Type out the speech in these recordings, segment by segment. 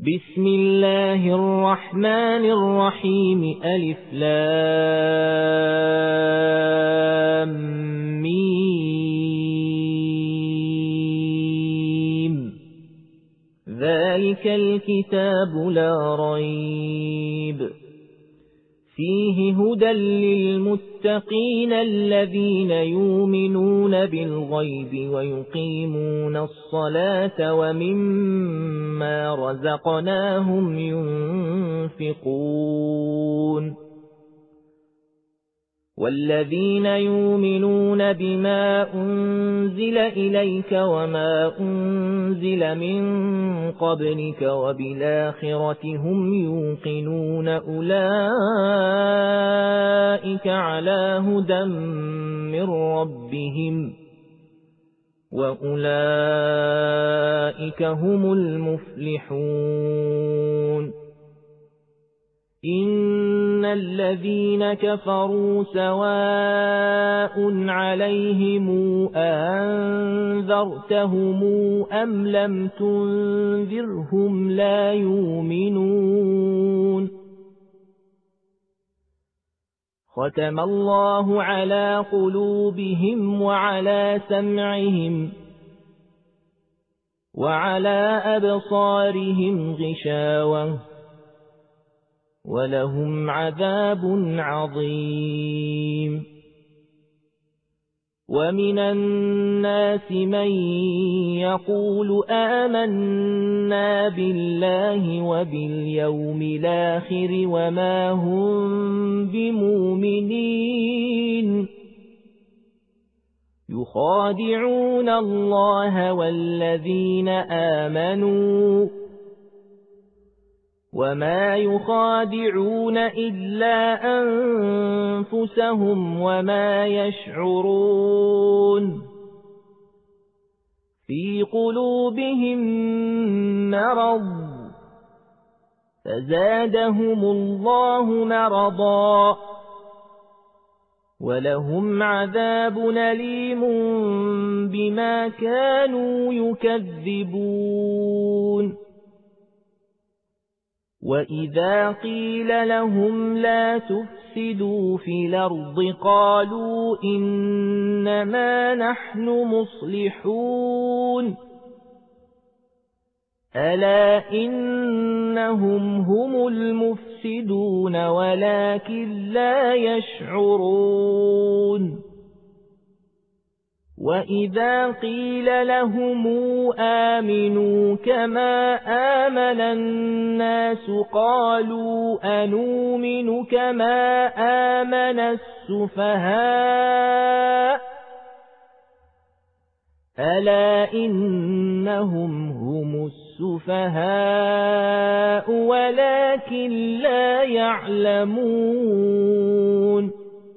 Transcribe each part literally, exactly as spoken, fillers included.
بسم الله الرحمن الرحيم ألف لام ميم ذلك الكتاب لا ريب فيه هدى للمتقين الذين يؤمنون بالغيب ويقيمون الصلاة ومما رزقناهم ينفقون والذين يؤمنون بما أنزل إليك وما أنزل من قبلك وبالآخرة هم يوقنون أولئك على هدى من ربهم وأولئك هم المفلحون إن الذين كفروا سواء عليهم أنذرتهم أم لم تنذرهم لا يؤمنون ختم الله على قلوبهم وعلى سمعهم وعلى أبصارهم غشاوة ولهم عذاب عظيم ومن الناس من يقول آمنا بالله وباليوم الآخر وما هم بمؤمنين يخادعون الله والذين آمنوا وما يخادعون إلا أنفسهم وما يشعرون في قلوبهم مرض فزادهم الله مرضا ولهم عذاب أليم بما كانوا يكذبون وإذا قيل لهم لا تفسدوا في الأرض قالوا إنما نحن مصلحون ألا إنهم هم المفسدون ولكن لا يشعرون وإذا قيل لهم آمنوا كما آمن الناس قالوا أنؤمن كما آمن السفهاء ألا إنهم هم السفهاء ولكن لا يعلمون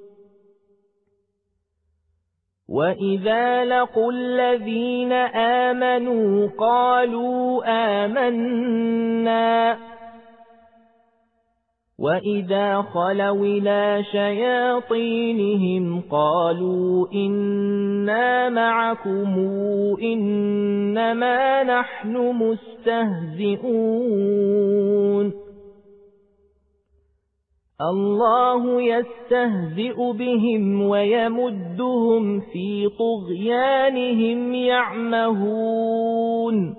وإذا لقوا الذين آمنوا قالوا آمنا وإذا خلوا إلى شياطينهم قالوا إنا معكم إنما نحن مستهزئون الله يستهزئ بهم ويمدهم في طغيانهم يعمهون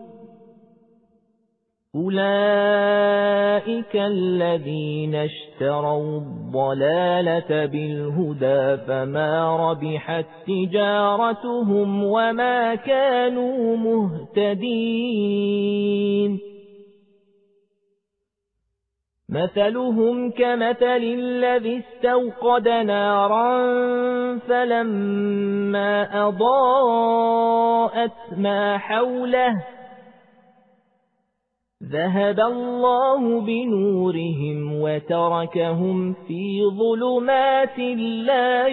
أولئك الذين اشتروا الضلالة بالهدى فما ربحت تجارتهم وما كانوا مهتدين مثلهم كمثل الذي استوقد نارا فلما أضاءت ما حوله ذهب الله بنورهم وتركهم في ظلمات لا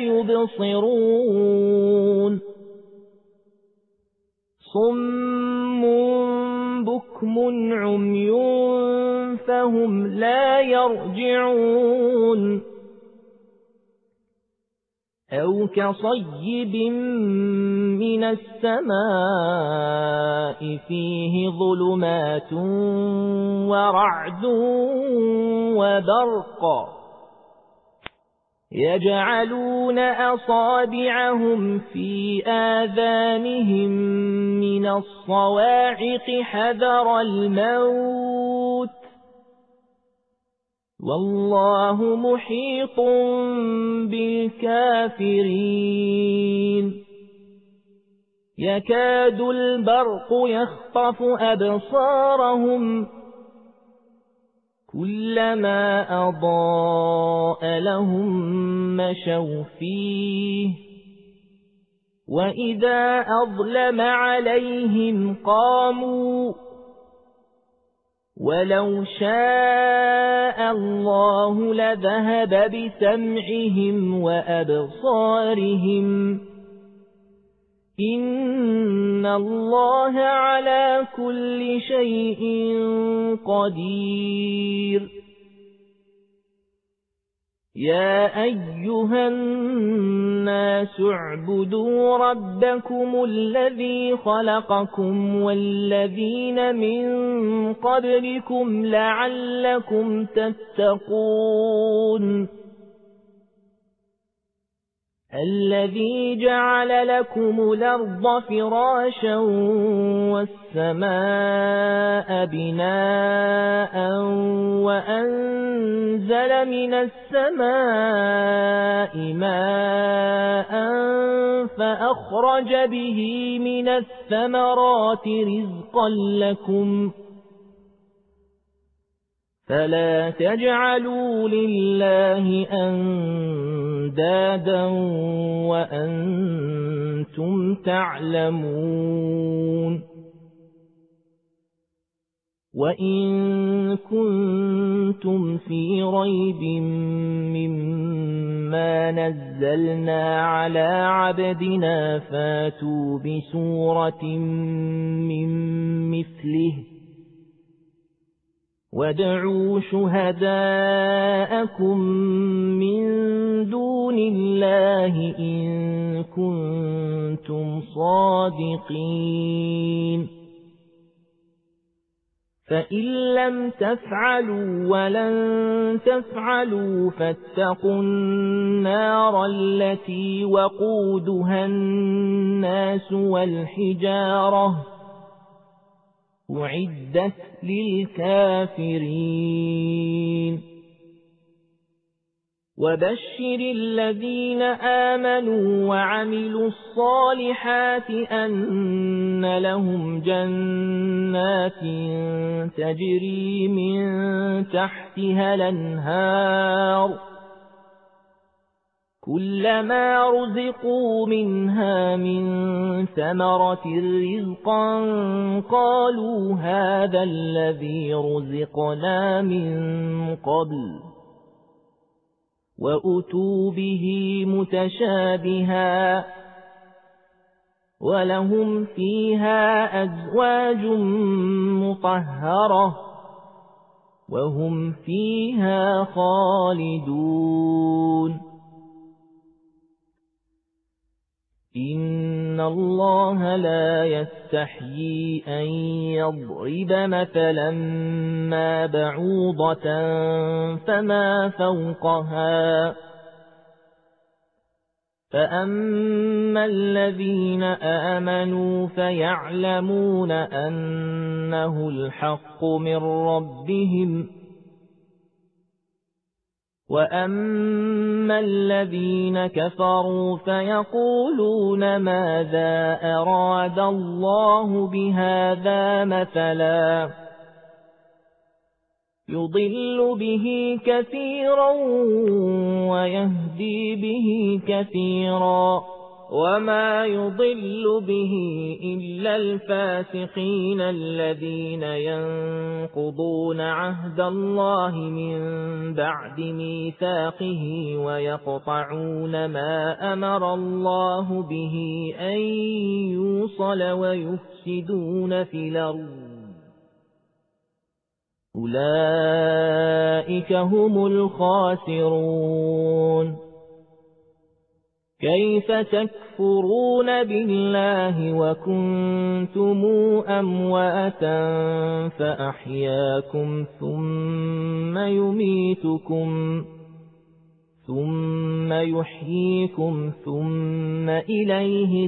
يبصرون صم بكم عمي فهم لا يرجعون أو كصيب من السماء فيه ظلمات ورعد وبرق يجعلون أصابعهم في آذانهم من الصواعق حذر الموت والله محيط بالكافرين يكاد البرق يخطف أبصارهم كلما أضاء لهم مشوا فيه وإذا أظلم عليهم قاموا ولو شاء الله لذهب بسمعهم وأبصارهم إن الله على كل شيء قدير يا أيها الناس اعبدوا ربكم الذي خلقكم والذين من قبلكم لعلكم تتقون الذي جعل لكم الأرض فراشا والسماء بناء وأنزل من السماء ماء فأخرج به من الثمرات رزقا لكم فلا تجعلوا لله أندادا وأنتم تعلمون وإن كنتم في ريب مما نزلنا على عبدنا فاتوا بسورة من مثله وادعوا شهداءكم من دون الله إن كنتم صادقين فإن لم تفعلوا ولن تفعلوا فاتقوا النار التي وقودها الناس والحجارة أعدت للكافرين وبشر الذين آمنوا وعملوا الصالحات أن لهم جنات تجري من تحتها الأنهار كلما رزقوا منها من ثمرة رزقا قالوا هذا الذي رزقنا من قبل وأتوا به متشابها ولهم فيها أزواج مطهرة وهم فيها خالدون إن الله لا يستحيي أن يضرب مثلا ما بعوضة فما فوقها فأما الذين آمنوا فيعلمون أنه الحق من ربهم وأما الذين كفروا فيقولون ماذا أراد الله بهذا مثلا يضل به كثيرا ويهدي به كثيرا وما يضل به إلا الفاسقين الذين ينقضون عهد الله من بعد ميثاقه ويقطعون ما أمر الله به أن يوصل ويفسدون في الأرض أولئك هم الخاسرون كيف تكفرون بالله وكنتم أمواتا فأحياكم ثم يميتكم ثم يحييكم ثم إليه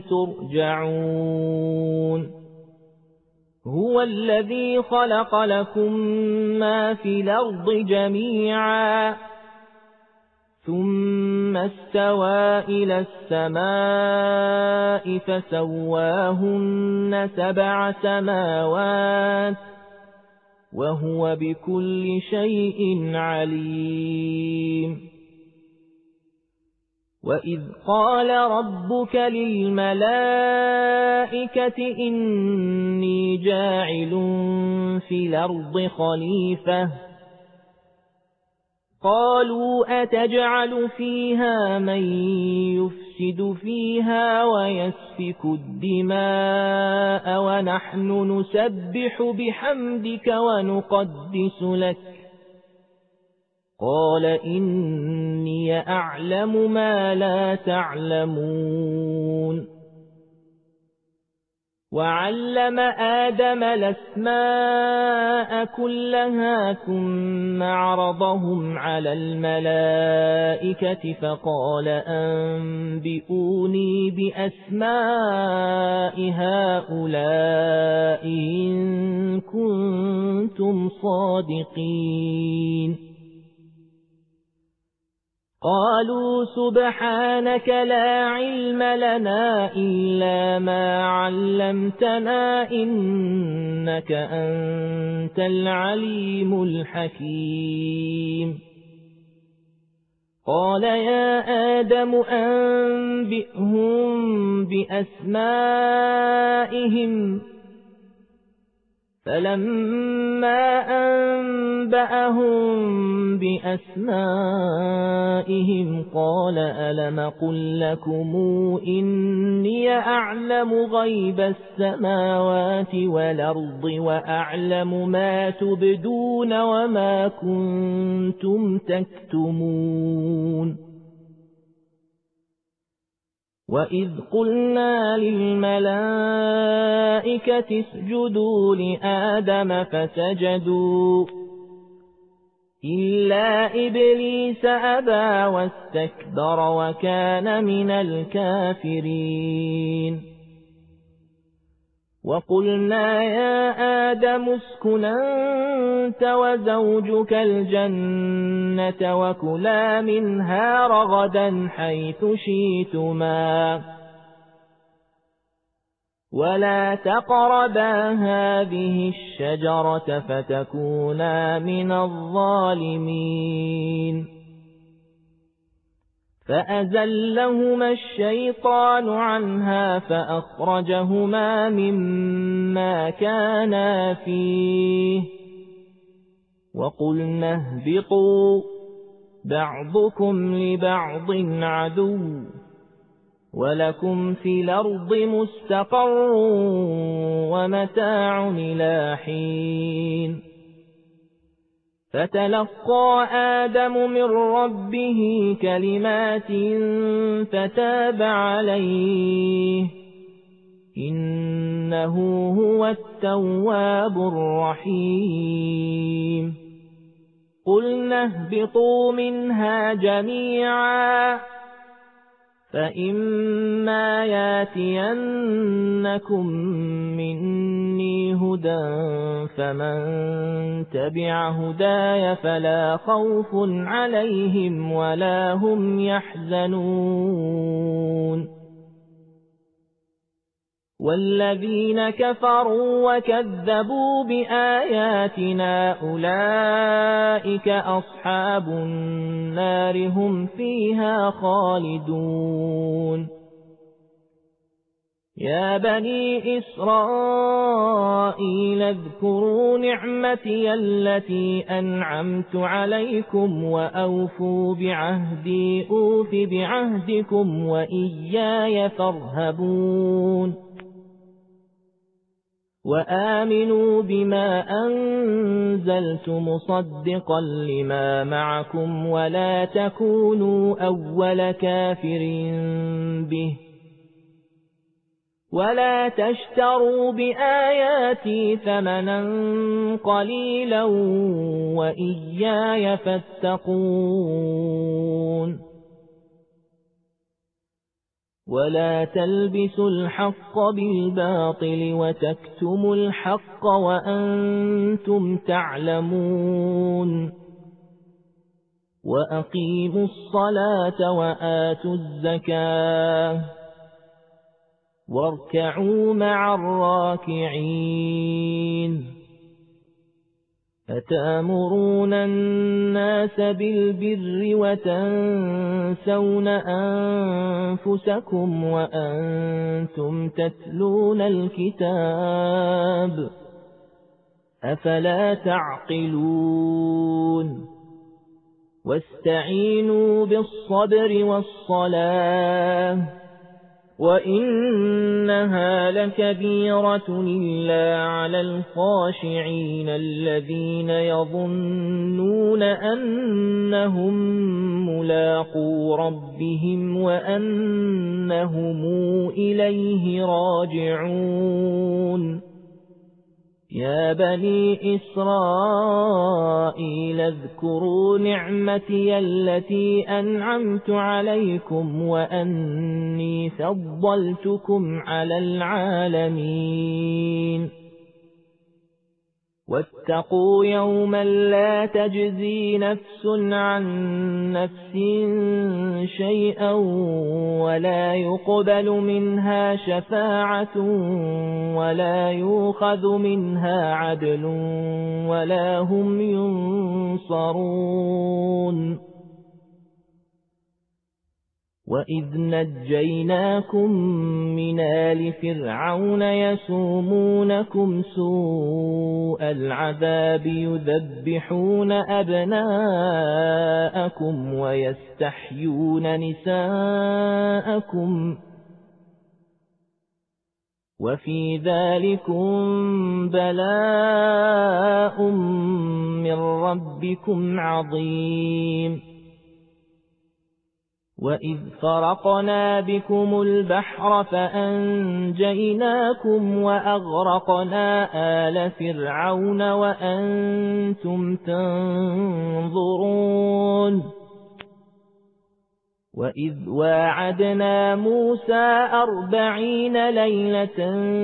ترجعون هو الذي خلق لكم ما في الأرض جميعا ثم استوى إلى السماء فسواهن سبع سماوات وهو بكل شيء عليم وإذ قال ربك للملائكة إني جاعل في الأرض خليفة قالوا أتجعل فيها من يفسد فيها ويسفك الدماء ونحن نسبح بحمدك ونقدس لك قال إني أعلم ما لا تعلمون وعلم آدم الأسماء كلها ثم عرضهم على الملائكة فقال أنبئوني بأسماء هؤلاء إن كنتم صادقين قالوا سبحانك لا علم لنا إلا ما علمتنا إنك أنت العليم الحكيم قال يا آدم أنبئهم بأسمائهم فلما أنبأهم بأسمائهم قال ألم قل لكم إني أعلم غيب السماوات والأرض وأعلم ما تبدون وما كنتم تكتمون وإذ قلنا للملائكة اسجدوا لآدم فسجدوا إلا إبليس أبى واستكبر وكان من الكافرين وقلنا يا آدم اسكن أنت وزوجك الجنة وكلا منها رغدا حيث شئتما ولا تقربا هذه الشجرة فتكونا من الظالمين فأزلهما الشيطان عنها فأخرجهما مما كانا فيه وقلنا اهبطوا بعضكم لبعض عدو ولكم في الأرض مستقر ومتاع إلى حين فتلقى آدم من ربه كلمات فتاب عليه إنه هو التواب الرحيم قلنا اهبطوا منها جميعا فإما ياتينكم مني هدى فمن تبع هداي فلا خوف عليهم ولا هم يحزنون والذين كفروا وكذبوا بآياتنا أولئك أصحاب النار هم فيها خالدون يا بني إسرائيل اذكروا نعمتي التي أنعمت عليكم وأوفوا بعهدي أوف بعهدكم وإياي فارهبون وآمنوا بما أنزلت مصدقا لما معكم ولا تكونوا أول كافر به ولا تشتروا بآياتي ثمنا قليلا وإياي فاتقون ولا تلبسوا الحق بالباطل وتكتموا الحق وأنتم تعلمون وأقيموا الصلاة وآتوا الزكاة واركعوا مع الراكعين أتأمرون الناس بالبر وتنسون أنفسكم وأنتم تتلون الكتاب أفلا تعقلون واستعينوا بالصبر والصلاة وإنها لكبيرة إلا على الخاشعين الذين يظنون أنهم ملاقو ربهم وأنهم إليه راجعون يا بني إسرائيل اذكروا نعمتي التي أنعمت عليكم وأني فضلتكم على العالمين واتقوا يوما لا تجزي نفس عن نفس شيئا ولا يقبل منها شفاعة ولا يؤخذ منها عدل ولا هم ينصرون وإذ نجيناكم من آل فرعون يسومونكم سوء العذاب يذبحون أبناءكم ويستحيون نساءكم وفي ذلكم بلاء من ربكم عظيم وإذ فرقنا بكم البحر فأنجيناكم وأغرقنا آل فرعون وأنتم تنظرون وإذ واعدنا موسى أربعين ليلة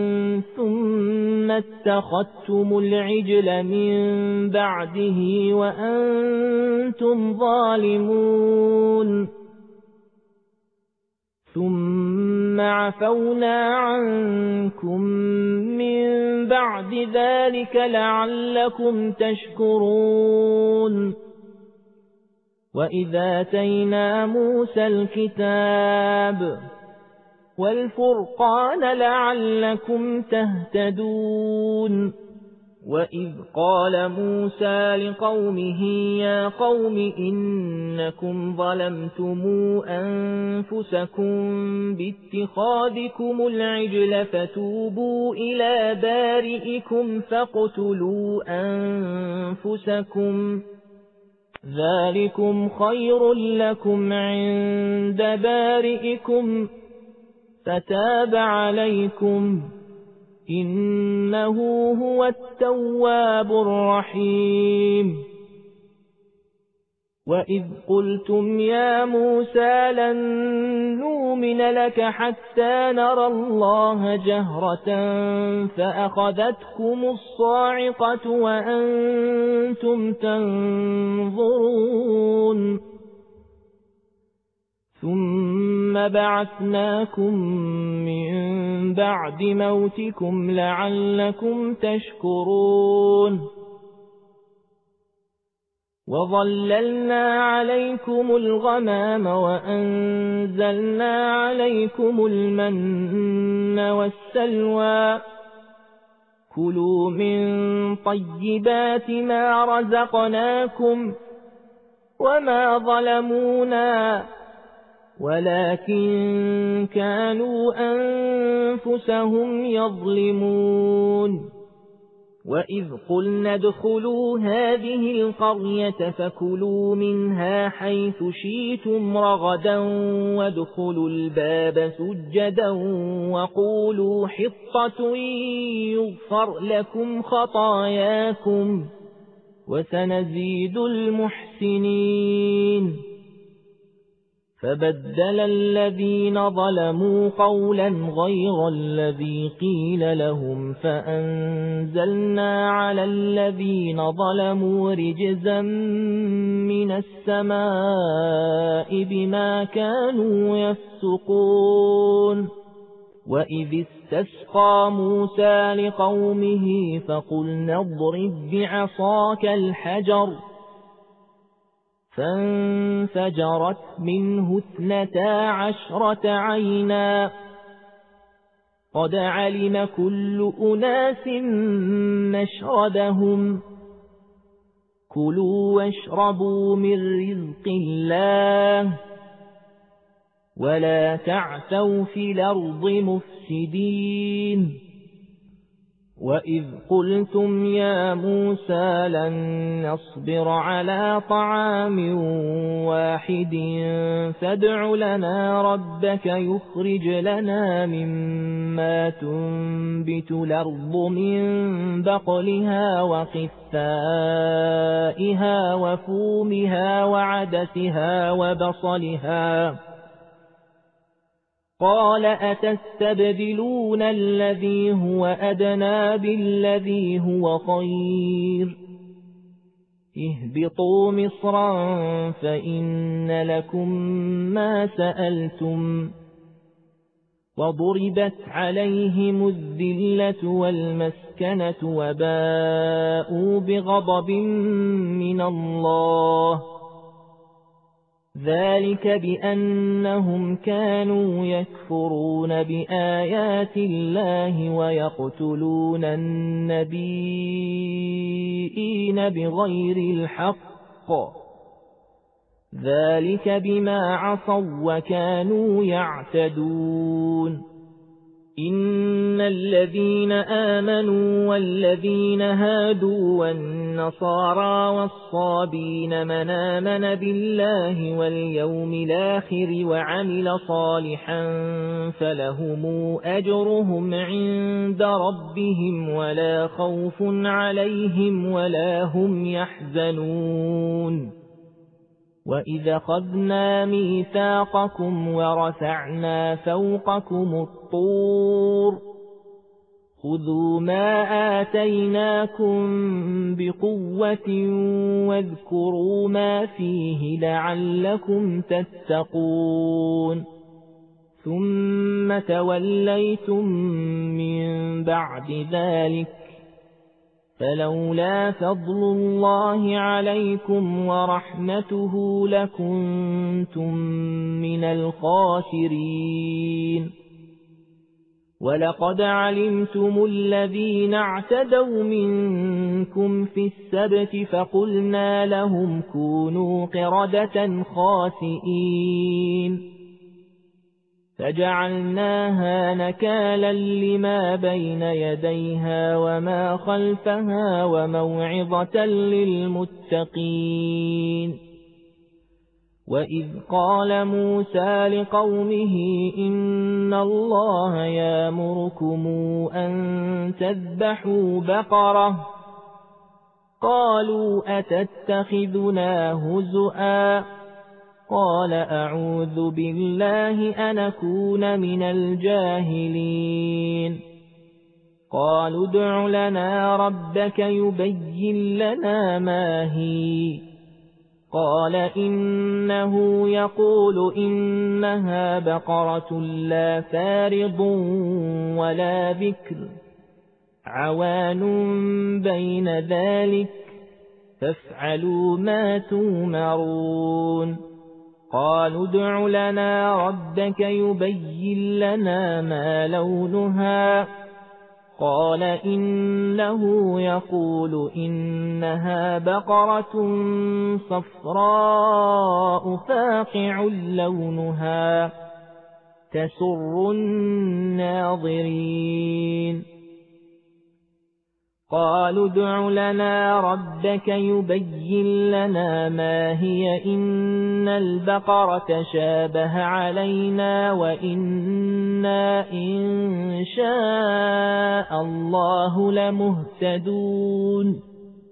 ثم اتخذتم العجل من بعده وأنتم ظالمون ثم عفونا عنكم من بعد ذلك لعلكم تشكرون وإذا آتينا موسى الكتاب والفرقان لعلكم تهتدون وإذ قال موسى لقومه يا قوم إنكم ظلمتم أنفسكم باتخاذكم العجل فتوبوا إلى بارئكم فاقتلوا أنفسكم ذلكم خير لكم عند بارئكم فتاب عليكم إنه هو التواب الرحيم وإذ قلتم يا موسى لن نؤمن لك حتى نرى الله جهرة فأخذتكم الصاعقة وأنتم تنظرون ثم بعثناكم من بعد موتكم لعلكم تشكرون وظللنا عليكم الغمام وأنزلنا عليكم المن والسلوى كلوا من طيبات ما رزقناكم وما ظلمونا ولكن كانوا أنفسهم يظلمون وإذ قلنا ادخلوا هذه القرية فكلوا منها حيث شئتم رغدا وادخلوا الباب سجدا وقولوا حطة يغفر لكم خطاياكم وسنزيد المحسنين. فبدل الذين ظلموا قولا غير الذي قيل لهم فأنزلنا على الذين ظلموا رجزا من السماء بما كانوا يفسقون. وإذ استسقى موسى لقومه فقلنا اضرب بعصاك الحجر فانفجرت منه اثنتا عشرة عينا قد علم كل أناس مشربهم كلوا واشربوا من رزق الله ولا تعثوا في الأرض مفسدين. وإذ قلتم يا موسى لن نصبر على طعام واحد فادع لنا ربك يخرج لنا مما تنبت الأرض من بقلها وقثائها وفومها وعدسها وبصلها قال أتستبدلون الذي هو أدنى بالذي هو خير اهبطوا مصرا فإن لكم ما سألتم وضربت عليهم الذلة والمسكنة وباءوا بغضب من الله ذلك بأنهم كانوا يكفرون بآيات الله ويقتلون النبيين بغير الحق ذلك بما عصوا وكانوا يعتدون. إن الذين آمنوا والذين هادوا والنصارى والصابين من آمن بالله واليوم الآخر وعمل صالحا فلهم أجرهم عند ربهم ولا خوف عليهم ولا هم يحزنون. وإذا أخذنا ميثاقكم ورفعنا فوقكم الطور خذوا ما آتيناكم بقوة واذكروا ما فيه لعلكم تتقون. ثم توليتم من بعد ذلك فلولا فضل الله عليكم ورحمته لكنتم من الخاسرين. ولقد علمتم الذين اعتدوا منكم في السبت فقلنا لهم كونوا قردة خاسئين فجعلناها نكالا لما بين يديها وما خلفها وموعظة للمتقين. وإذ قال موسى لقومه إن الله يأمركم أن تذبحوا بقرة قالوا أتتخذنا هزؤا قال أعوذ بالله أن أكون من الجاهلين. قالوا ادع لنا ربك يبين لنا ما هي قال إنه يقول إنها بقرة لا فارض ولا بكر عوان بين ذلك فافعلوا ما تؤمرون. قالوا ادع لنا ربك يبين لنا ما لونها قال إنه يقول إنها بقرة صفراء فاقع لونها تسر الناظرين. قالوا ادع لنا ربك يبين لنا ما هي إن البقرة شابه علينا وإنا إن شاء الله لمهتدون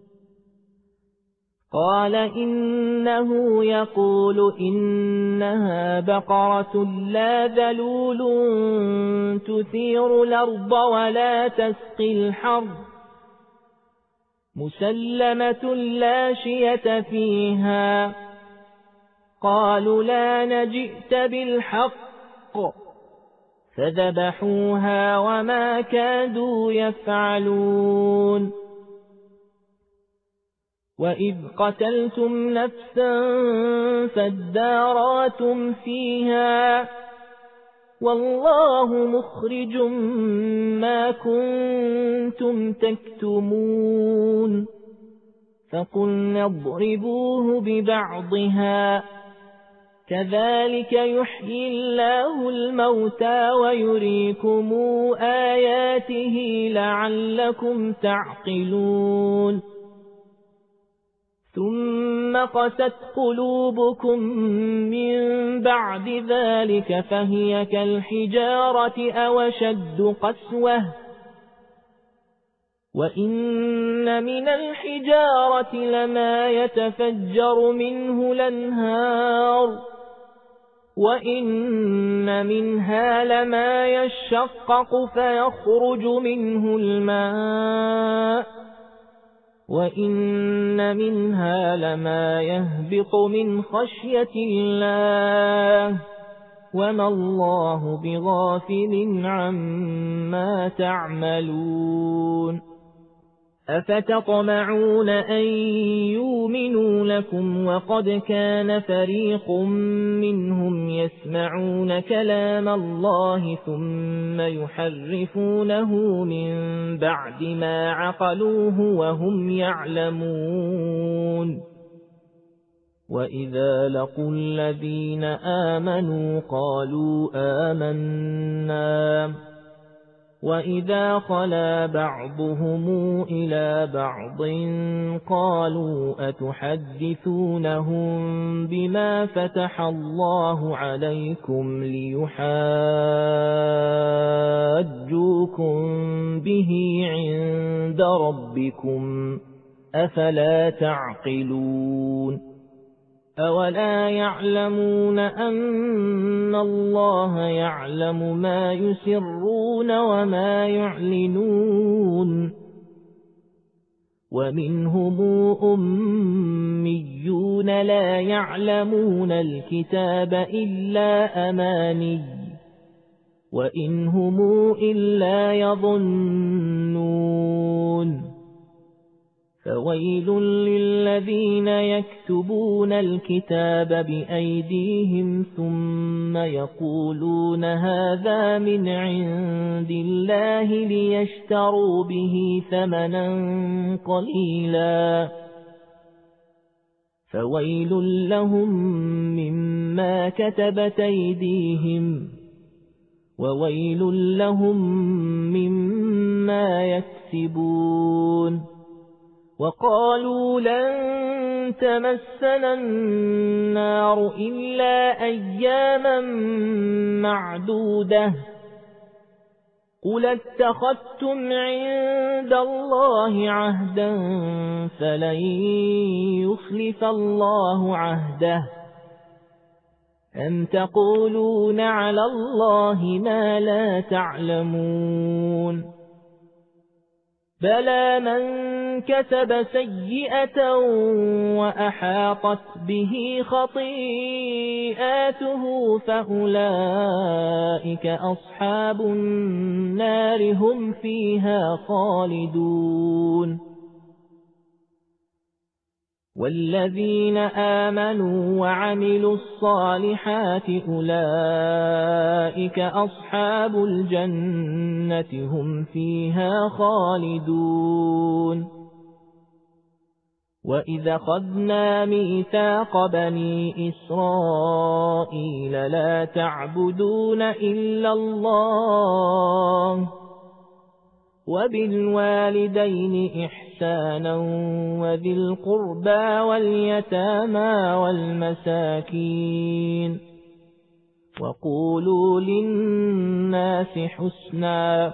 قال إنه يقول إنها بقرة لا ذلول تثير الأرض ولا تسقي الحرث مسلمة لا شية فيها قالوا لا نجئت بالحق فذبحوها وما كادوا يفعلون وإذ قتلتم نفسا فادارأتم فيها والله مخرج ما كنتم تكتمون فقلنا اضربوه ببعضها كذلك يحيي الله الموتى ويريكم آياته لعلكم تعقلون ثم قست قلوبكم من بعد ذلك فهي كالحجارة أو شد قسوة وإن من الحجارة لما يتفجر منه الأنهار وإن منها لما يشقق فيخرج منه الماء وإن منها لما يهبط من خشية الله وما الله بغافل عما تعملون أفتطمعون أن يؤمنوا لكم وقد كان فريق منهم يسمعون كلام الله ثم يحرفونه من بعد ما عقلوه وهم يعلمون وإذا لقوا الذين آمنوا قالوا آمنا وإذا خلا بعضهم إلى بعض قالوا أتحدثونهم بما فتح الله عليكم ليحاجوكم به عند ربكم أفلا تعقلون أولا يعلمون أن الله يعلم ما يسرون وما يعلنون ومنهم أميون لا يعلمون الكتاب إلا أماني وإن هم إلا يظنون فويل للذين يكتبون الكتاب بأيديهم ثم يقولون هذا من عند الله ليشتروا به ثمنا قليلا فويل لهم مما كتبت أيديهم وويل لهم مما يكسبون وقالوا لن تمسنا النار إلا أياما معدودة قل اتخذتم عند الله عهدا فلن يخلف الله عهده أم تقولون على الله ما لا تعلمون بلى من كسب سيئة وأحاطت به خطيئاته فأولئك أصحاب النار هم فيها خالدون والذين آمنوا وعملوا الصالحات أولئك أصحاب الجنة هم فيها خالدون وإذا أخذنا ميثاق بني إسرائيل لا تعبدون إلا الله وبالوالدين إحسانا وذي القربى واليتامى والمساكين وقولوا للناس حسنا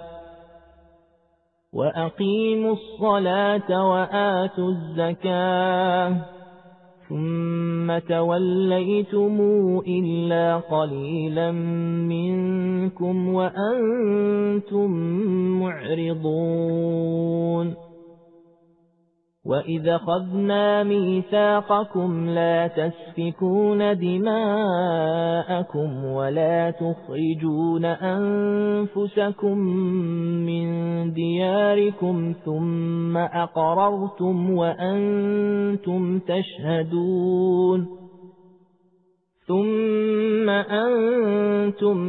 وأقيموا الصلاة وآتوا الزكاة ثم توليتم إلا قليلا منكم وأنتم معرضون وإذا خذنا ميثاقكم لا تسفكون دماءكم ولا تخرجون أنفسكم من دياركم ثم أقررتم وأنتم تشهدون ثم أنتم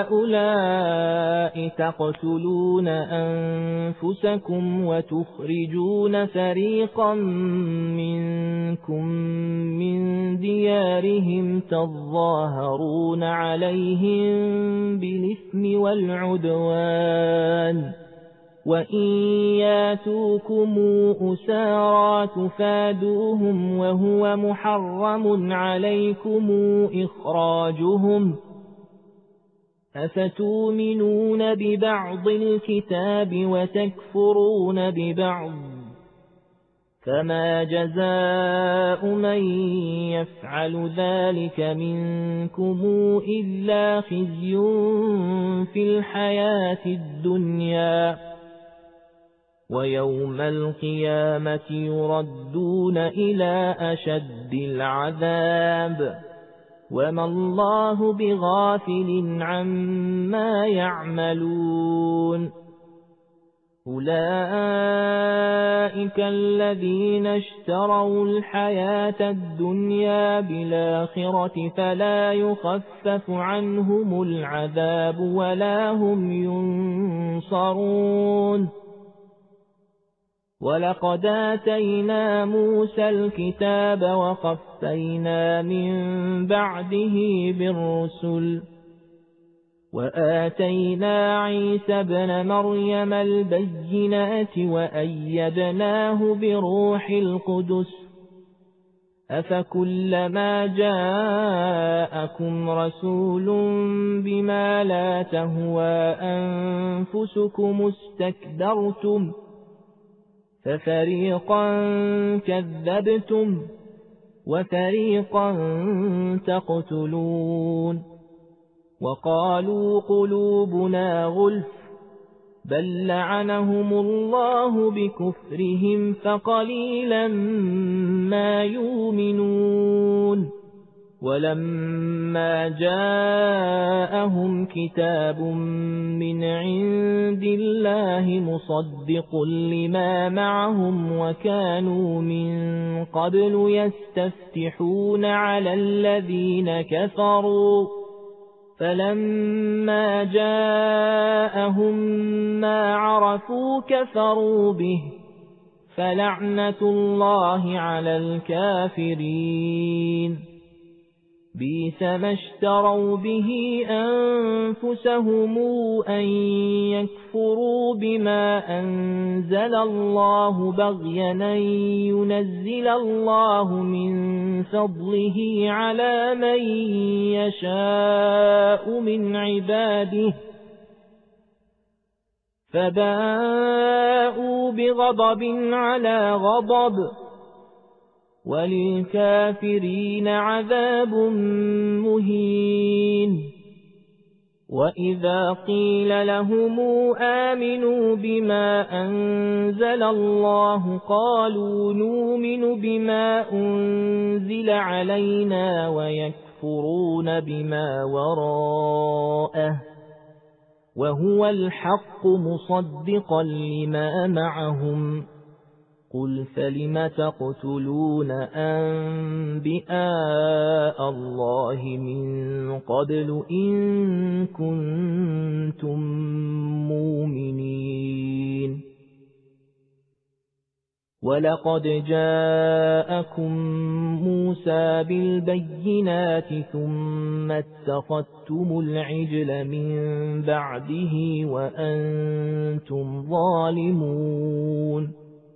هؤلاء تقتلون أنفسكم وتخرجون فريقا منكم من ديارهم تظاهرون عليهم بالإثم والعدوان وإن ياتوكم أسارى تفادوهم وهو محرم عليكم إخراجهم أفتؤمنون ببعض الكتاب وتكفرون ببعض فما جزاء من يفعل ذلك منكم إلا خزي في الحياة الدنيا ويوم القيامة يردون إلى أشد العذاب وما الله بغافل عما يعملون أولئك الذين اشتروا الحياة الدنيا بالآخرة فلا يخفف عنهم العذاب ولا هم ينصرون ولقد آتينا موسى الكتاب وقفينا من بعده بالرسل وآتينا عيسى ابن مريم البينات وأيدناه بروح القدس أفكلما جاءكم رسول بما لا تهوى أنفسكم استكبرتم ففريقا كذبتم وفريقا تقتلون وقالوا قلوبنا غلف بل لعنهم الله بكفرهم فقليلا ما يؤمنون ولما جاءهم كتاب من عند الله مصدق لما معهم وكانوا من قبل يستفتحون على الذين كفروا فلما جاءهم ما عرفوا كفروا به فلعنة الله على الكافرين بئس ما اشتروا به أنفسهم أن يكفروا بما أنزل الله بغيا أن ينزل الله من فضله على من يشاء من عباده فباءوا بغضب على غضب وللكافرين عذاب مهين وإذا قيل لهم آمنوا بما أنزل الله قالوا نؤمن بما أنزل علينا ويكفرون بما وراءه وهو الحق مصدقا لما معهم قل فلم تقتلون أنبياء الله من قبل إن كنتم مؤمنين ولقد جاءكم موسى مُوسَى بِالْبَيِّنَاتِ ثُمَّ اتَّخَذْتُمُ الْعِجْلَ مِنْ بَعْدِهِ وَأَنْتُمْ ظَالِمُونَ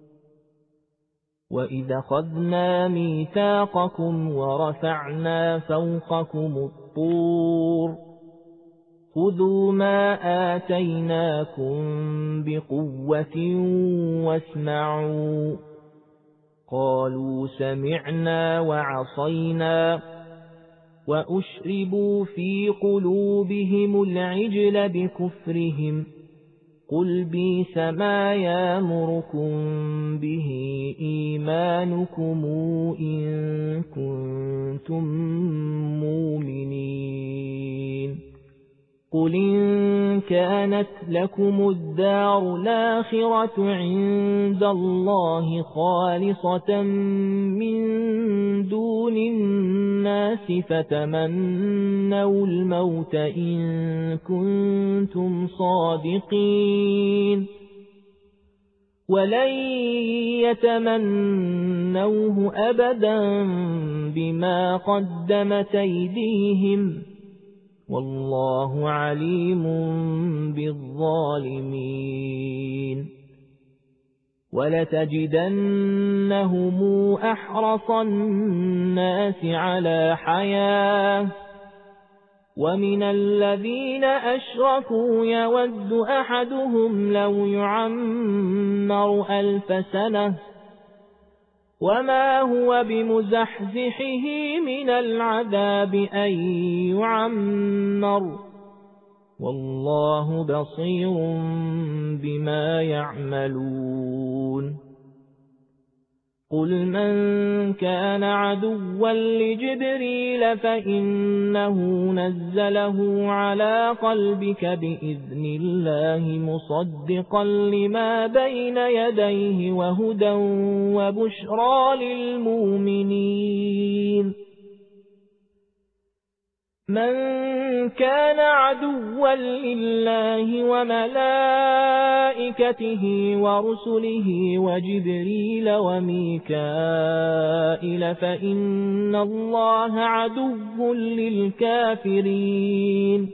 وَإِذْ أَخَذْنَا مِيثَاقَكُمْ وَرَفَعْنَا فَوْقَكُمُ الطُّورَ خُذُوا مَا آتَيْنَاكُمْ بِقُوَّةٍ وَاسْمَعُوا قَالُوا سَمِعْنَا وَعَصَيْنَا وَأُشْرِبُوا فِي قُلُوبِهِمُ الْعِجْلَ بِكُفْرِهِمْ قُلْ بِئْسَ مَا يَأْمُرُكُم بِهِ إِيمَانُكُمْ إِن كُنتُم مُّؤْمِنِينَ قُلْ إِن كَانَتْ لَكُمُ الدَّارُ الْآخِرَةُ عِندَ اللَّهِ خَالِصَةً مِّن دُونِ النَّاسِ فَتَمَنَّوُا الْمَوْتَ إِن كُنتُمْ صَادِقِينَ وَلَن يَتَمَنَّوْهُ أَبَدًا بِمَا قَدَّمَتْ أَيْدِيهِمْ وَاللَّهُ عَلِيمٌ بِالظَّالِمِينَ وَلَتَجِدَنَّهُمْ أَحْرَصَ النَّاسِ عَلَى حَيَاةٍ وَمِنَ الَّذِينَ أَشْرَكُوا يَوَدُّ أَحَدُهُمْ لَوْ يُعَمَّرُ أَلْفَ سَنَةٍ وَمَا هُوَ بِمُزَحْزِحِهِ مِنَ الْعَذَابِ أَن يُعَمَّرَ وَاللَّهُ بَصِيرٌ بِمَا يَعْمَلُونَ قُلْ مَنْ كَانَ عَدُوًّا لِجِبْرِيلَ فَإِنَّهُ نَزَّلَهُ عَلَى قَلْبِكَ بِإِذْنِ اللَّهِ مُصَدِّقًا لِمَا بَيْنَ يَدَيْهِ وَهُدًى وَبُشْرَى لِلْمُؤْمِنِينَ مَنْ كَانَ عَدُوًّا لِلَّهِ وَمَلَائِكَتِهِ وَرُسُلِهِ وَجِبْرِيلَ وَمِيكَائِيلَ فَإِنَّ اللَّهَ عَدُوٌّ لِلْكَافِرِينَ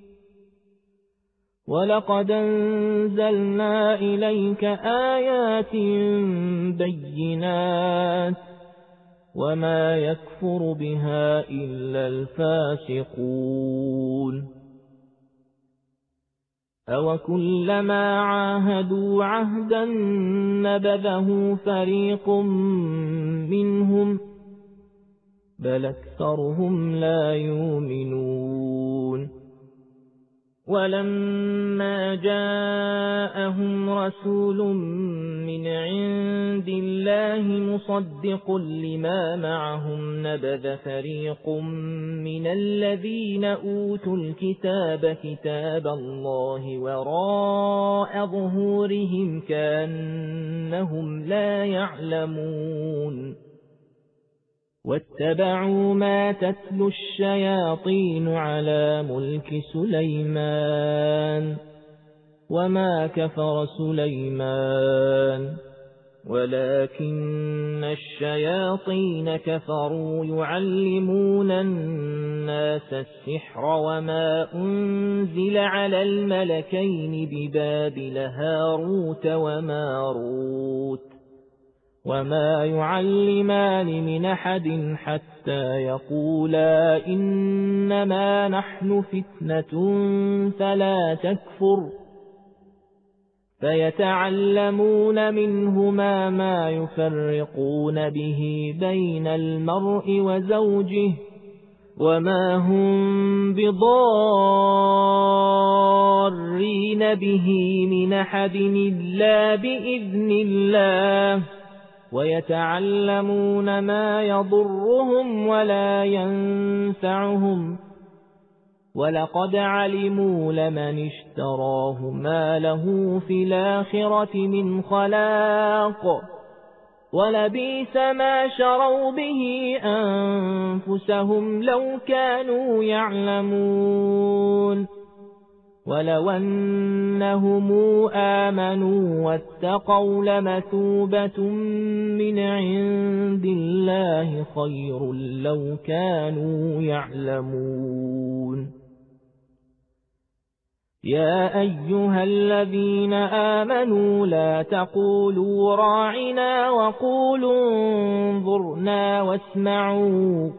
وَلَقَدْ أَنزَلْنَا إِلَيْكَ آيَاتٍ بَيِّنَاتٍ وَمَا يَكْفُرُ بِهَا إِلَّا الْفَاسِقُونَ أَوَكُلَّمَا عَاهَدُوا عَهْدًا نَبَذَهُ فَرِيقٌ مِّنْهُمْ بَلْ أَكْثَرُهُمْ لَا يُؤْمِنُونَ وَلَمَّا جَاءَهُمْ رَسُولٌ مِّنْ عِندِ اللَّهِ مُصَدِّقٌ لِمَا مَعَهُمْ نَبَذَ فَرِيقٌ مِّنَ الَّذِينَ أُوتُوا الْكِتَابَ كِتَابَ اللَّهِ وَرَاءَ ظُهُورِهِمْ كَأَنَّهُمْ لَا يَعْلَمُونَ وَاتَّبَعُوا مَا تَتْلُو الشَّيَاطِينُ عَلَى مُلْكِ سُلَيْمَانَ وَمَا كَفَرَ سُلَيْمَانُ وَلَكِنَّ الشَّيَاطِينَ كَفَرُوا يُعَلِّمُونَ النَّاسَ السِّحْرَ وَمَا أُنزِلَ عَلَى الْمَلَكَيْنِ بِبَابِلَ هَارُوتَ وَمَارُوتَ وَمَا يُعَلِّمَانِ مِنْ أَحَدٍ حَتَّى يَقُولَا إِنَّمَا نَحْنُ فِتْنَةٌ فَلَا تَكْفُرْ فَيَتَعَلَّمُونَ مِنْهُمَا مَا يُفَرِّقُونَ بِهِ بَيْنَ الْمَرْءِ وَزَوْجِهِ وَمَا هُمْ بِضَارِّينَ بِهِ مِنْ أَحَدٍ إِلَّا بِإِذْنِ اللَّهِ وَيَتَعَلَّمُونَ مَا يَضُرُّهُمْ وَلَا يَنفَعُهُمْ وَلَقَدْ عَلِمُوا لَمَنِ اشْتَرَاهُ مَا لَهُ فِي الْآخِرَةِ مِنْ خَلَاقٍ وَلَبِئْسَ مَا شَرَوْا بِهِ أَنفُسَهُمْ لَوْ كَانُوا يَعْلَمُونَ وَلَوْ أَنَّهُمْ آمَنُوا وَاتَّقَوْا لَمَثُوبَةٌ مِّنْ عِندِ اللَّهِ الله خير لو كانوا يعلمون يا أيها الذين آمنوا لا تقولوا راعنا وقولوا انظرنا واسمعوا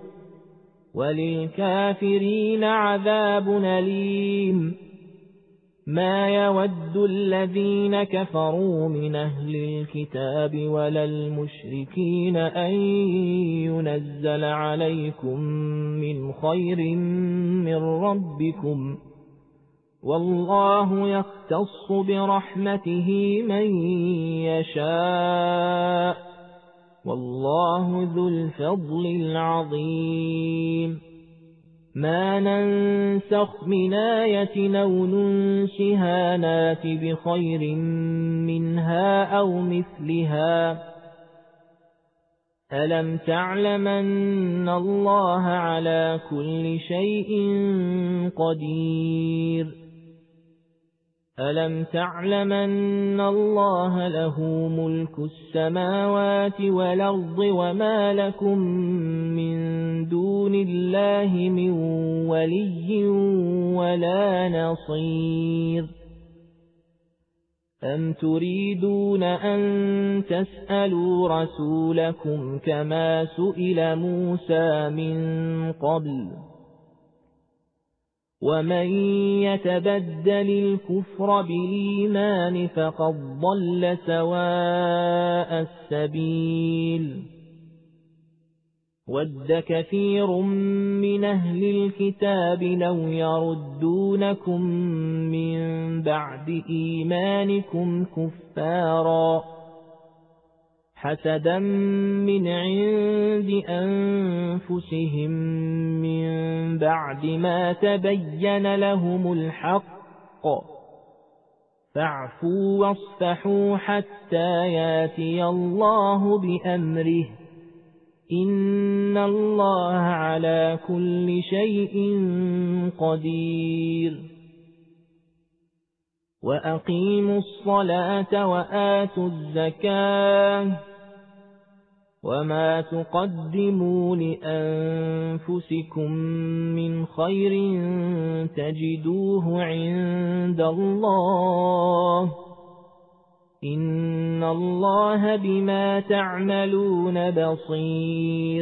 وللكافرين عذاب أليم ما يود الذين كفروا من أهل الكتاب ولا المشركين أن ينزل عليكم من خير من ربكم والله يختص برحمته من يشاء والله ذو الفضل العظيم ما ننسخ من آية أو ننسها نات بخير منها أو مثلها ألم تعلم أن الله على كل شيء قدير ألم تعلم أن الله له ملك السماوات والأرض وما لكم من دون الله من ولي ولا نصير أم تريدون أن تسألوا رسولكم كما سئل موسى من قبل ومن يتبدل الكفر بالإيمان فقد ضل سواء السبيل ود كثير من أهل الكتاب لو يردونكم من بعد إيمانكم كفارا حسدا من عند أنفسهم من بعد ما تبين لهم الحق فاعفوا واصفحوا حتى ياتي الله بأمره إن الله على كل شيء قدير وأقيموا الصلاة وآتوا الزكاة وما تقدموا لأنفسكم من خير تجدوه عند الله إن الله بما تعملون بصير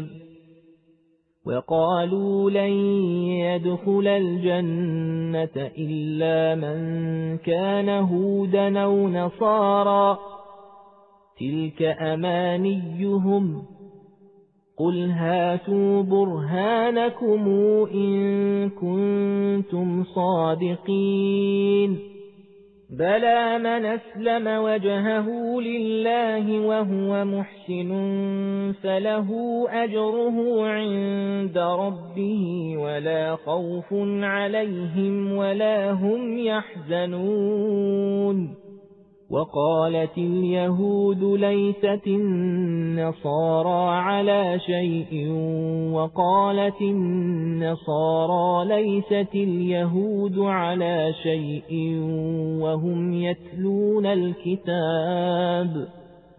وقالوا لن يدخل الجنة إلا من كان هودا أو نصارى تلك أمانيهم قل هاتوا برهانكم إن كنتم صادقين بلى من أسلم وجهه لله وهو محسن فله أجره عند ربه ولا خوف عليهم ولا هم يحزنون وقالت اليهود ليست النصارى على شيء وقالت النصارى ليست اليهود على شيء وهم يتلون الكتاب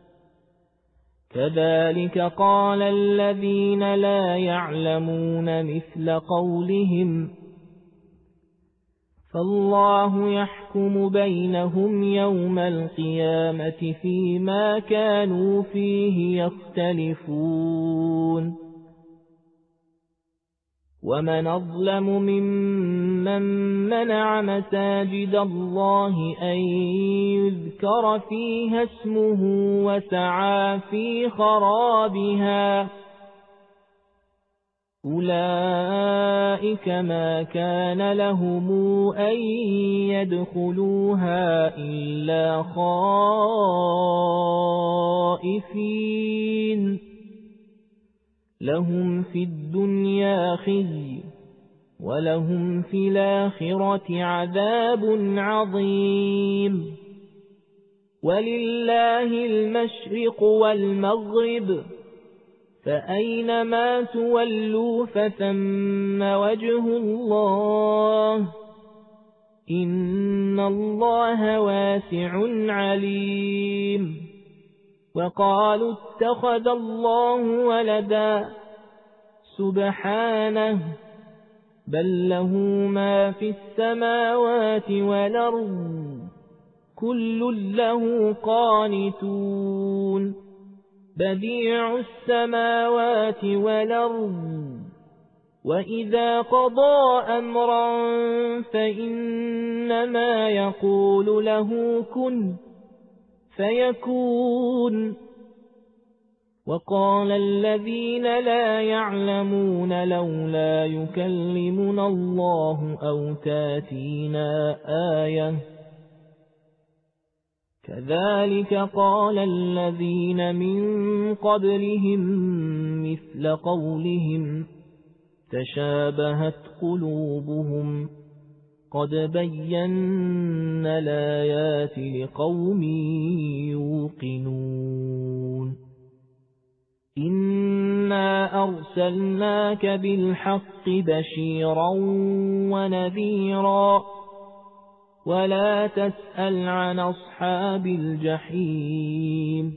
كذلك قال الذين لا يعلمون مثل قولهم فالله يحكم بينهم يوم القيامة فيما كانوا فيه يختلفون ومن أظلم ممن منع مساجد الله أن يذكر فيها اسمه وسعى في خرابها أولئك ما كان لهم أن يدخلوها إلا خائفين لهم في الدنيا خزي ولهم في الآخرة عذاب عظيم ولله المشرق والمغرب فأينما تولوا فثم وجه الله إن الله واسع عليم وقالوا اتخذ الله ولدا سبحانه بل له ما في السماوات والأرض كل له قانتون بديع السماوات والأرض وإذا قضى أمرا فإنما يقول له كن فيكون وقال الذين لا يعلمون لولا يكلمنا الله أو تاتينا آية كذلك قال الذين من قبلهم مثل قولهم تشابهت قلوبهم قد بينا الآيات لقوم يوقنون إنا أرسلناك بالحق بشيرا ونذيرا ولا تسأل عن أصحاب الجحيم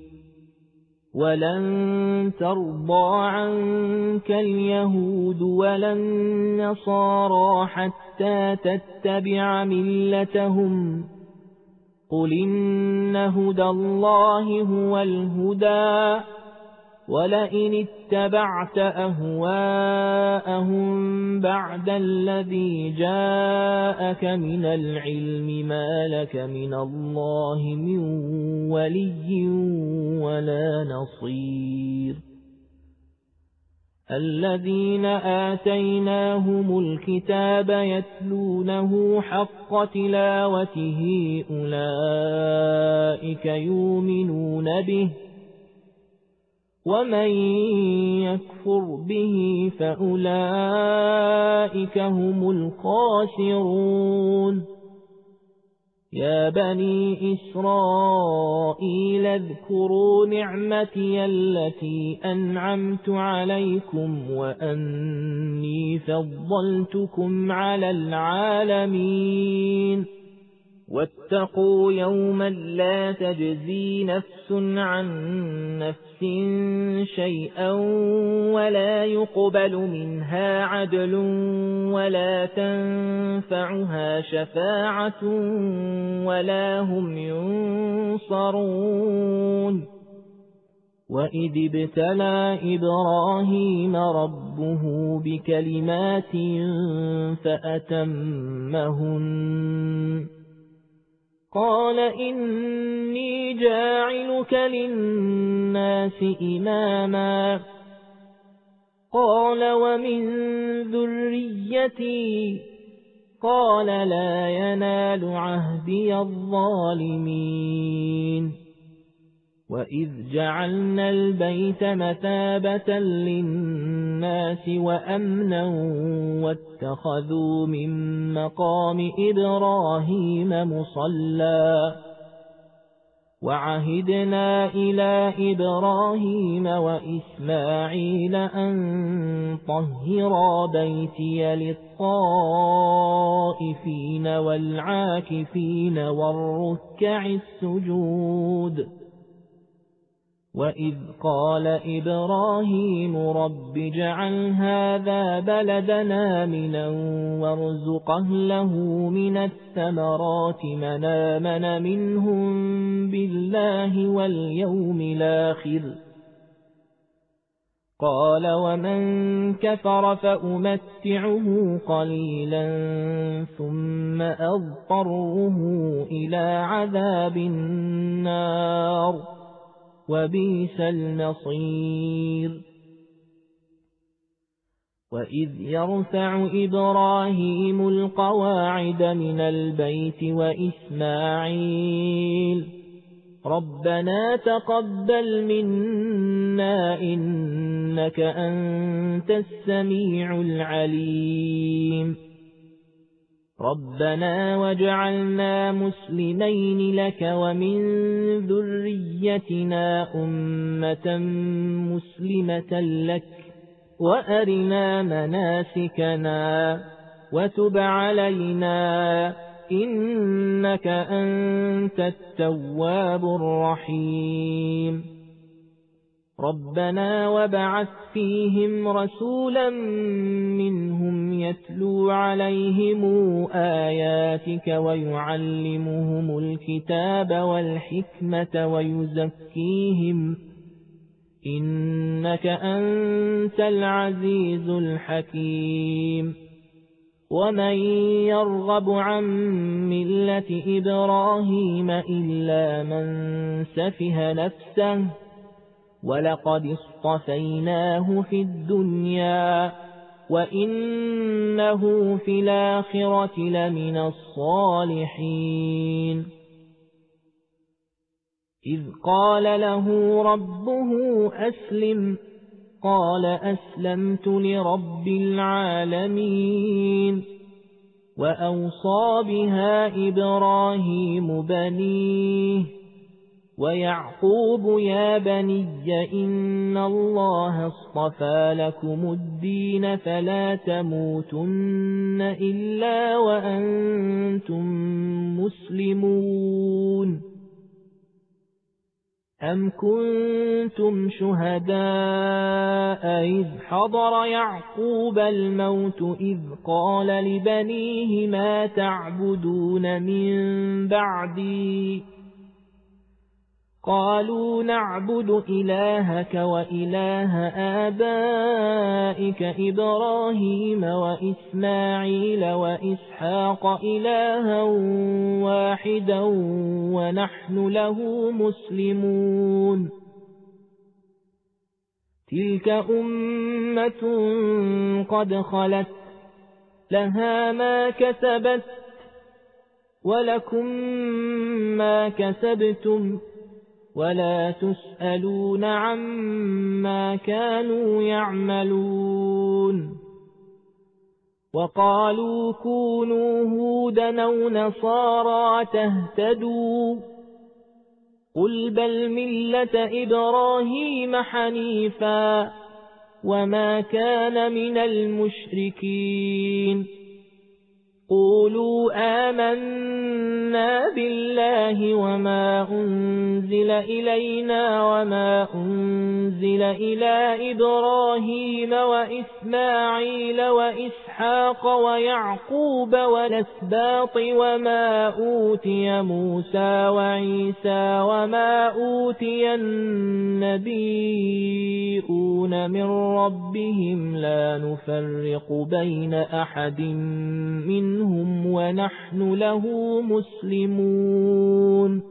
ولن ترضى عنك اليهود ولا النصارى حتى تتبع ملتهم قل إن هدى الله هو الهدى ولئن اتبعت أهواءهم بعد الذي جاءك من العلم ما لك من الله من ولي ولا نصير الذين آتيناهم الكتاب يتلونه حق تلاوته أولئك يؤمنون به ومن يكفر به فأولئك هم الخاسرون يا بني إسرائيل اذكروا نعمتي التي أنعمت عليكم وأني فضلتكم على العالمين واتقوا يوما لا تجزي نفس عن نفس شيئا ولا يقبل منها عدل ولا تنفعها شفاعة ولا هم ينصرون وإذ ابتلى إبراهيم ربه بكلمات فأتمهن قال إني جاعلك للناس إماما قال ومن ذريتي قال لا ينال عهدي الظالمين وإذ جعلنا البيت مثابة للناس وأمنا واتخذوا من مقام إبراهيم مصلى وعهدنا إلى إبراهيم وإسماعيل أن طهرا بيتي للطائفين والعاكفين والركع السجود وإذ قال إبراهيم رب اجعل هذا بلدنا آمنا وارزق أهله من الثمرات من آمن منهم بالله واليوم الآخر قال ومن كفر فأمتعه قليلا ثم أضطره إلى عذاب النار وبئس المصير وإذ يرفع إبراهيم القواعد من البيت وإسماعيل ربنا تقبل منا إنك أنت السميع العليم ربنا واجعلنا مسلمين لك ومن ذريتنا أمة مسلمة لك وأرنا مناسكنا وتب علينا إنك أنت التواب الرحيم ربنا وابعث فيهم رسولا منهم يتلو عليهم آياتك ويعلمهم الكتاب والحكمة ويزكيهم إنك أنت العزيز الحكيم ومن يرغب عن ملة إبراهيم إلا من سفه نفسه ولقد اصطفيناه في الدنيا وإنه في الآخرة لمن الصالحين إذ قال له ربه أسلم قال أسلمت لرب العالمين وأوصى بها إبراهيم بنيه ويعقوب يا بني إن الله اصطفى لكم الدين فلا تموتن إلا وأنتم مسلمون أم كنتم شهداء إذ حضر يعقوب الموت إذ قال لبنيه ما تعبدون من بعدي قالوا نعبد إلهك وإله آبائك إبراهيم وإسماعيل وإسحاق إلها واحدا ونحن له مسلمون تلك أمة قد خلت لها ما كسبت ولكم ما كسبتم ولا تسألون عما كانوا يعملون وقالوا كونوا هودا أو نصارى تهتدوا قل بل ملة إبراهيم حنيفا وما كان من المشركين قولوا آمنا بالله وما أنزل إلينا وما أنزل إلى إبراهيم وإسماعيل وإسحاق ويعقوب والأسباط وما أوتي موسى وعيسى وما أوتي النبيون من ربهم لا نفرق بين أحد منهم ونحن له مسلمون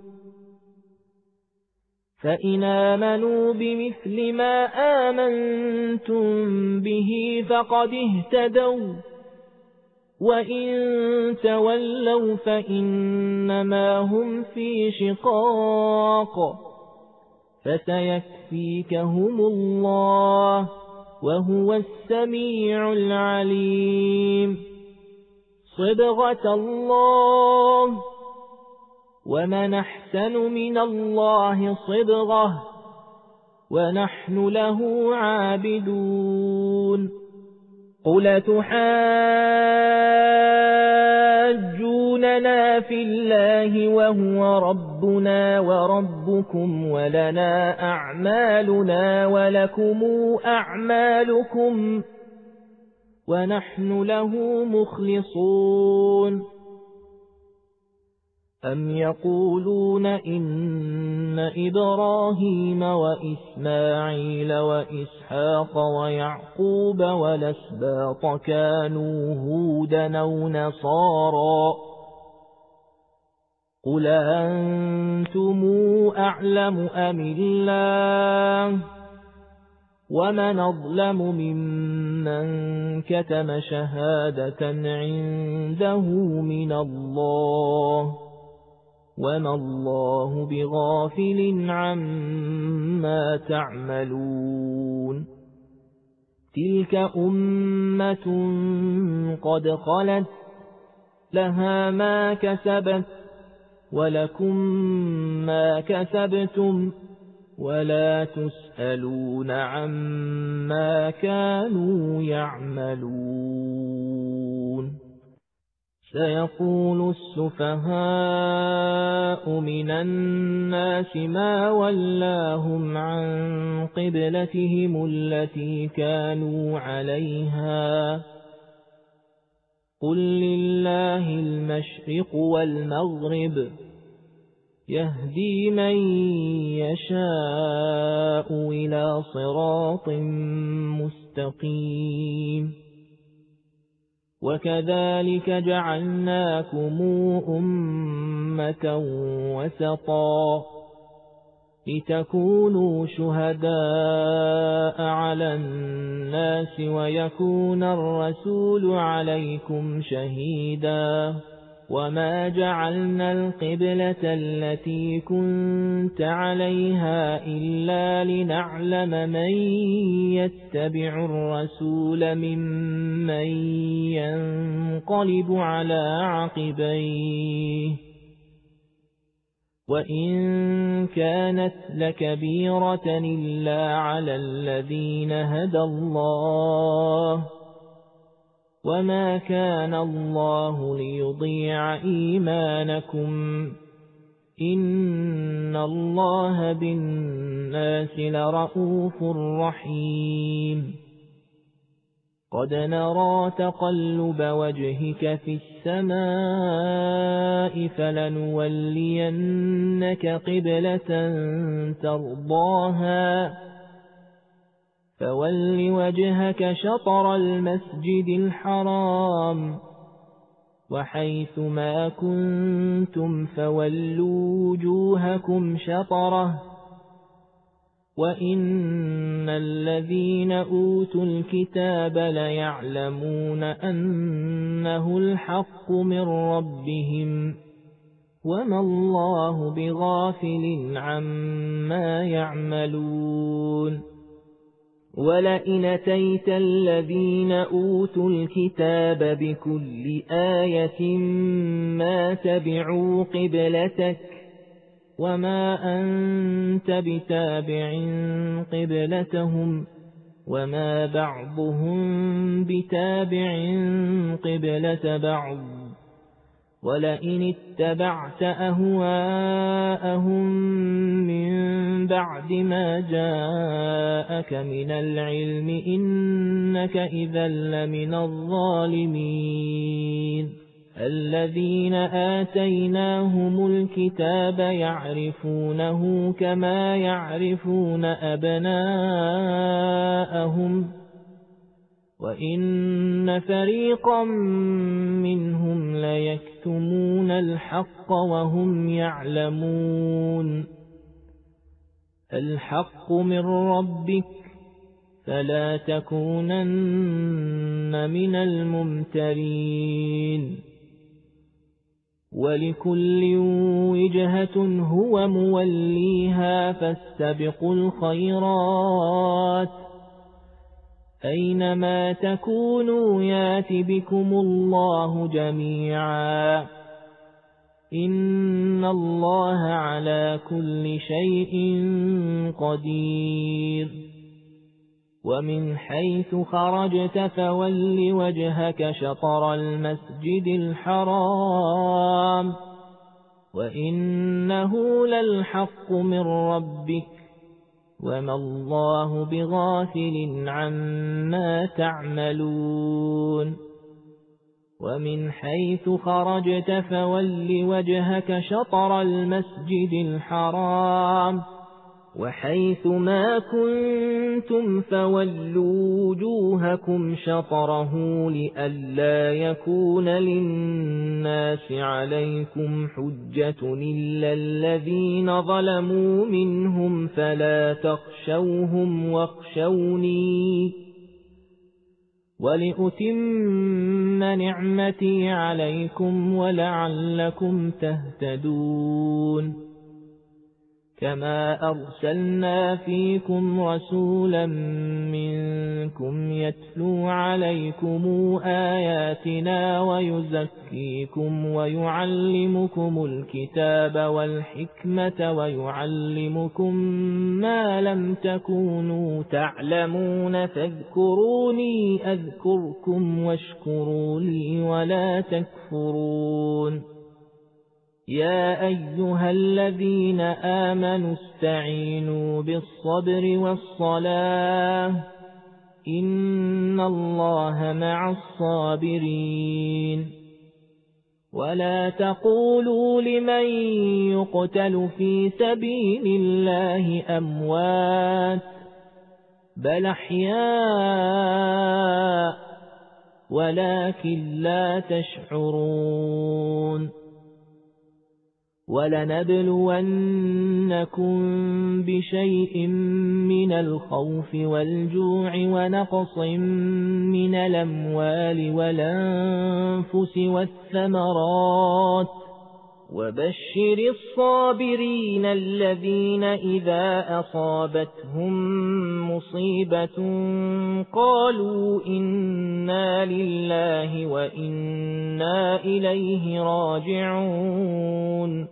فإن آمنوا بمثل ما آمنتم به فقد اهتدوا وإن تولوا فإنما هم في شقاق فسيكفيكهم الله وهو السميع العليم صبغة الله ومن أحسن من الله صبغة ونحن له عابدون قل تحاجوننا في الله وهو ربنا وربكم ولنا أعمالنا ولكم أعمالكم ونحن له مخلصون أم يقولون إن إبراهيم وإسماعيل وإسحاق ويعقوب والأسباط كانوا هودا أو نصارى قل أنتم أعلم أم الله ومن أظلم ممن كتم شهادة عنده من الله وما الله بغافل عما تعملون تلك أمة قد خلت لها ما كسبت ولكم ما كسبتم ولا تسألون عما كانوا يعملون سيقول السفهاء من الناس ما ولاهم عن قبلتهم التي كانوا عليها قل لله المشرق والمغرب يهدي من يشاء إلى صراط مستقيم وكذلك جعلناكم أمة وسطا لتكونوا شهداء على الناس ويكون الرسول عليكم شهيدا وما جعلنا القبلة التي كنت عليها إلا لنعلم من يتبع الرسول ممن ينقلب على عقبيه وإن كانت لكبيرة إلا على الذين هدى الله وما كان الله ليضيع إيمانكم إن الله بالناس لرءوف رحيم قد نرى تقلب وجهك في السماء فلنولينك قبلة ترضاها فول وجهك شطر المسجد الحرام وحيث ما كنتم فولوا وجوهكم شطره وإن الذين أوتوا الكتاب ليعلمون أنه الحق من ربهم وما الله بغافل عما يعملون ولئن أتيت الذين أوتوا الكتاب بكل آية ما تبعوا قبلتك وما أنت بتابع قبلتهم وما بعضهم بتابع قبلة بعض ولئن اتبعت أهواءهم من بعد ما جاءك من العلم إنك إذا لمن الظالمين الذين آتيناهم الكتاب يعرفونه كما يعرفون أبناءهم وإن فريقا منهم ليكتمون الحق وهم يعلمون الحق من ربك فلا تكونن من الممترين ولكل وجهة هو موليها فاستبقوا الخيرات أينما تكونوا يات بكم الله جميعا إن الله على كل شيء قدير ومن حيث خرجت فول وجهك شطر المسجد الحرام وإنه للحق من ربك وما الله بغافل عما تعملون ومن حيث خرجت فول وجهك شطر المسجد الحرام وحيث ما كنتم فولوا وجوهكم شطره لئلا يكون للناس عليكم حجة إلا الذين ظلموا منهم فلا تخشوهم واخشوني ولأتم نعمتي عليكم ولعلكم تهتدون كما أرسلنا فيكم رسولا منكم يتلو عليكم آياتنا ويزكيكم ويعلمكم الكتاب والحكمة ويعلمكم ما لم تكونوا تعلمون فاذكروني أذكركم واشكروا لي ولا تكفرون. يا أيها الذين آمنوا استعينوا بالصبر والصلاة إن الله مع الصابرين. ولا تقولوا لمن يقتل في سبيل الله أموات بل أحياء ولكن لا تشعرون. ولنبلونكم بشيء من الخوف والجوع ونقص من الأموال والأنفس والثمرات وبشر الصابرين الذين إذا أصابتهم مصيبة قالوا إنا لله وإنا إليه راجعون.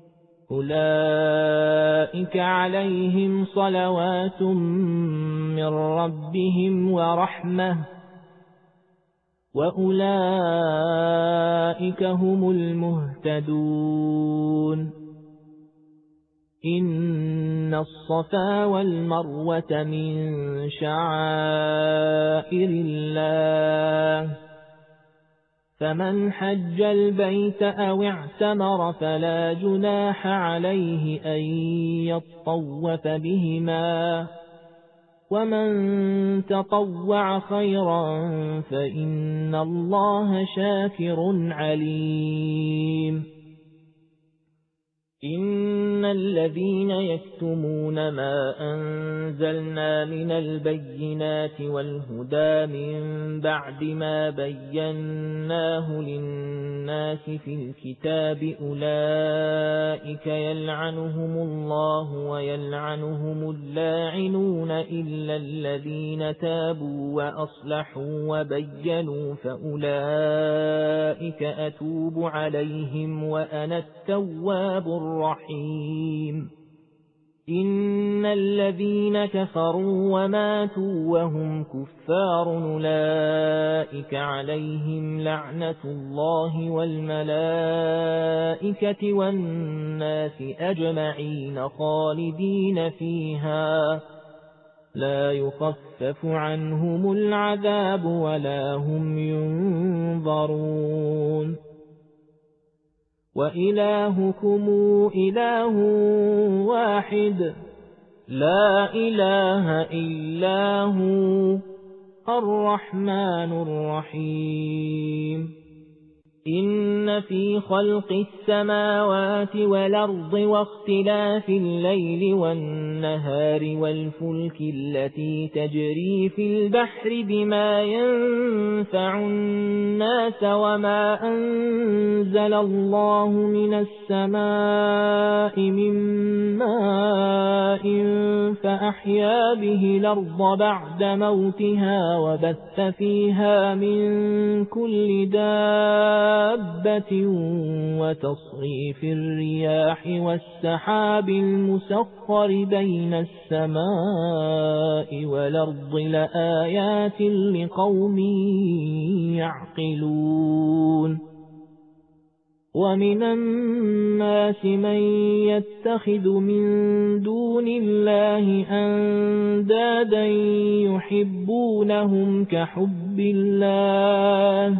أولئك عليهم صلوات من ربهم ورحمة وأولئك هم المهتدون. إن الصفا والمروة من شعائر الله فمن حج البيت أو اعتمر فلا جناح عليه أن يطوف بهما ومن تطوع خيرا فإن الله شاكر عليم. إن الذين يكتمون ما أنزلنا من البينات والهدى من بعد ما بيناه للناس في الكتاب أولئك يلعنهم الله ويلعنهم اللاعنون إلا الذين تابوا وأصلحوا وبينوا فأولئك أتوب عليهم وأنا التواب الرحيم. إن الذين كفروا وماتوا وهم كفار أولئك عليهم لعنة الله والملائكة والناس أجمعين خالدين فيها لا يخفف عنهم العذاب ولا هم ينظرون. وإلهكم إله واحد لا إله إلا هو الرحمن الرحيم. إن في خلق السماوات والأرض واختلاف الليل والنهار والفلك التي تجري في البحر بما ينفع الناس وما أنزل الله من السماء من ماء فأحيا به الأرض بعد موتها وبث فيها من كل دابة وتصريف الرياح والسحاب المسخر بين السماء والأرض لآيات لقوم يعقلون. ومن الناس من يتخذ من دون الله أندادا يحبونهم كحب الله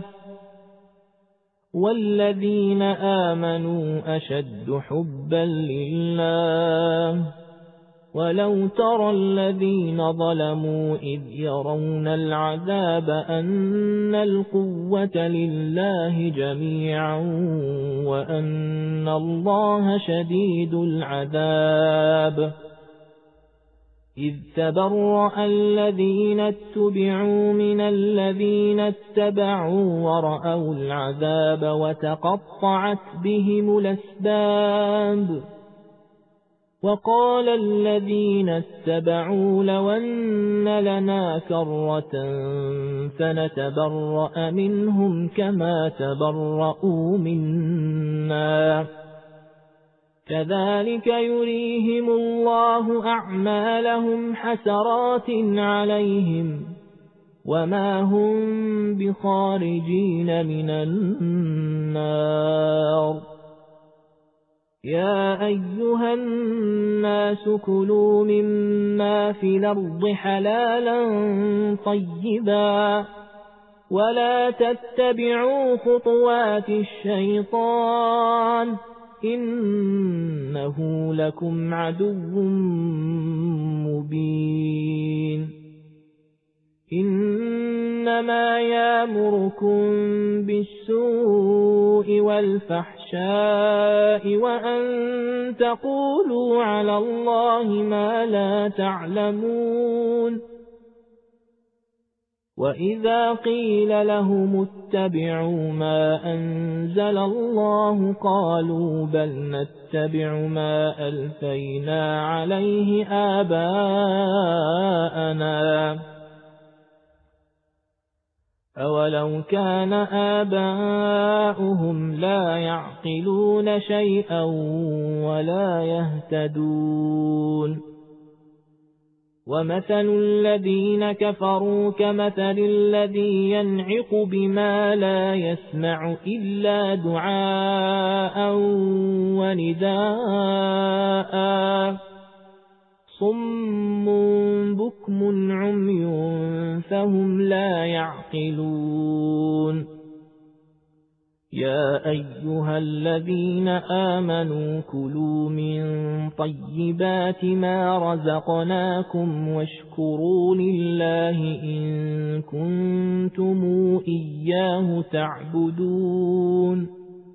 والذين آمنوا أشد حبا لله. ولو ترى الذين ظلموا إذ يرون العذاب أن القوة لله جميعا وأن الله شديد العذاب. إذ تبرأ الذين اتبعوا من الذين اتبعوا ورأوا العذاب وتقطعت بهم الأسباب. وقال الذين اتبعوا لو أن لنا كرة فنتبرأ منهم كما تبرؤوا منا كذلك يريهم الله أعمالهم حسرات عليهم وما هم بخارجين من النار يا أيها الناس كلوا مما في الأرض حلالا طيبا ولا تتبعوا خطوات الشيطان إنه لكم عدو مبين إنما يأمركم بالسوء والفحشاء وأن تقولوا على الله ما لا تعلمون وإذا قيل لهم اتبعوا ما أنزل الله قالوا بل نتبع ما ألفينا عليه آباءنا أولو كان آباؤهم لا يعقلون شيئا ولا يهتدون ومثل الذين كفروا كمثل الذي ينعق بما لا يسمع إلا دعاء ونداء صم بكم عمي فهم لا يعقلون يا أيها الذين آمنوا كلوا من طيبات ما رزقناكم واشكروا لله إن كنتم إياه تعبدون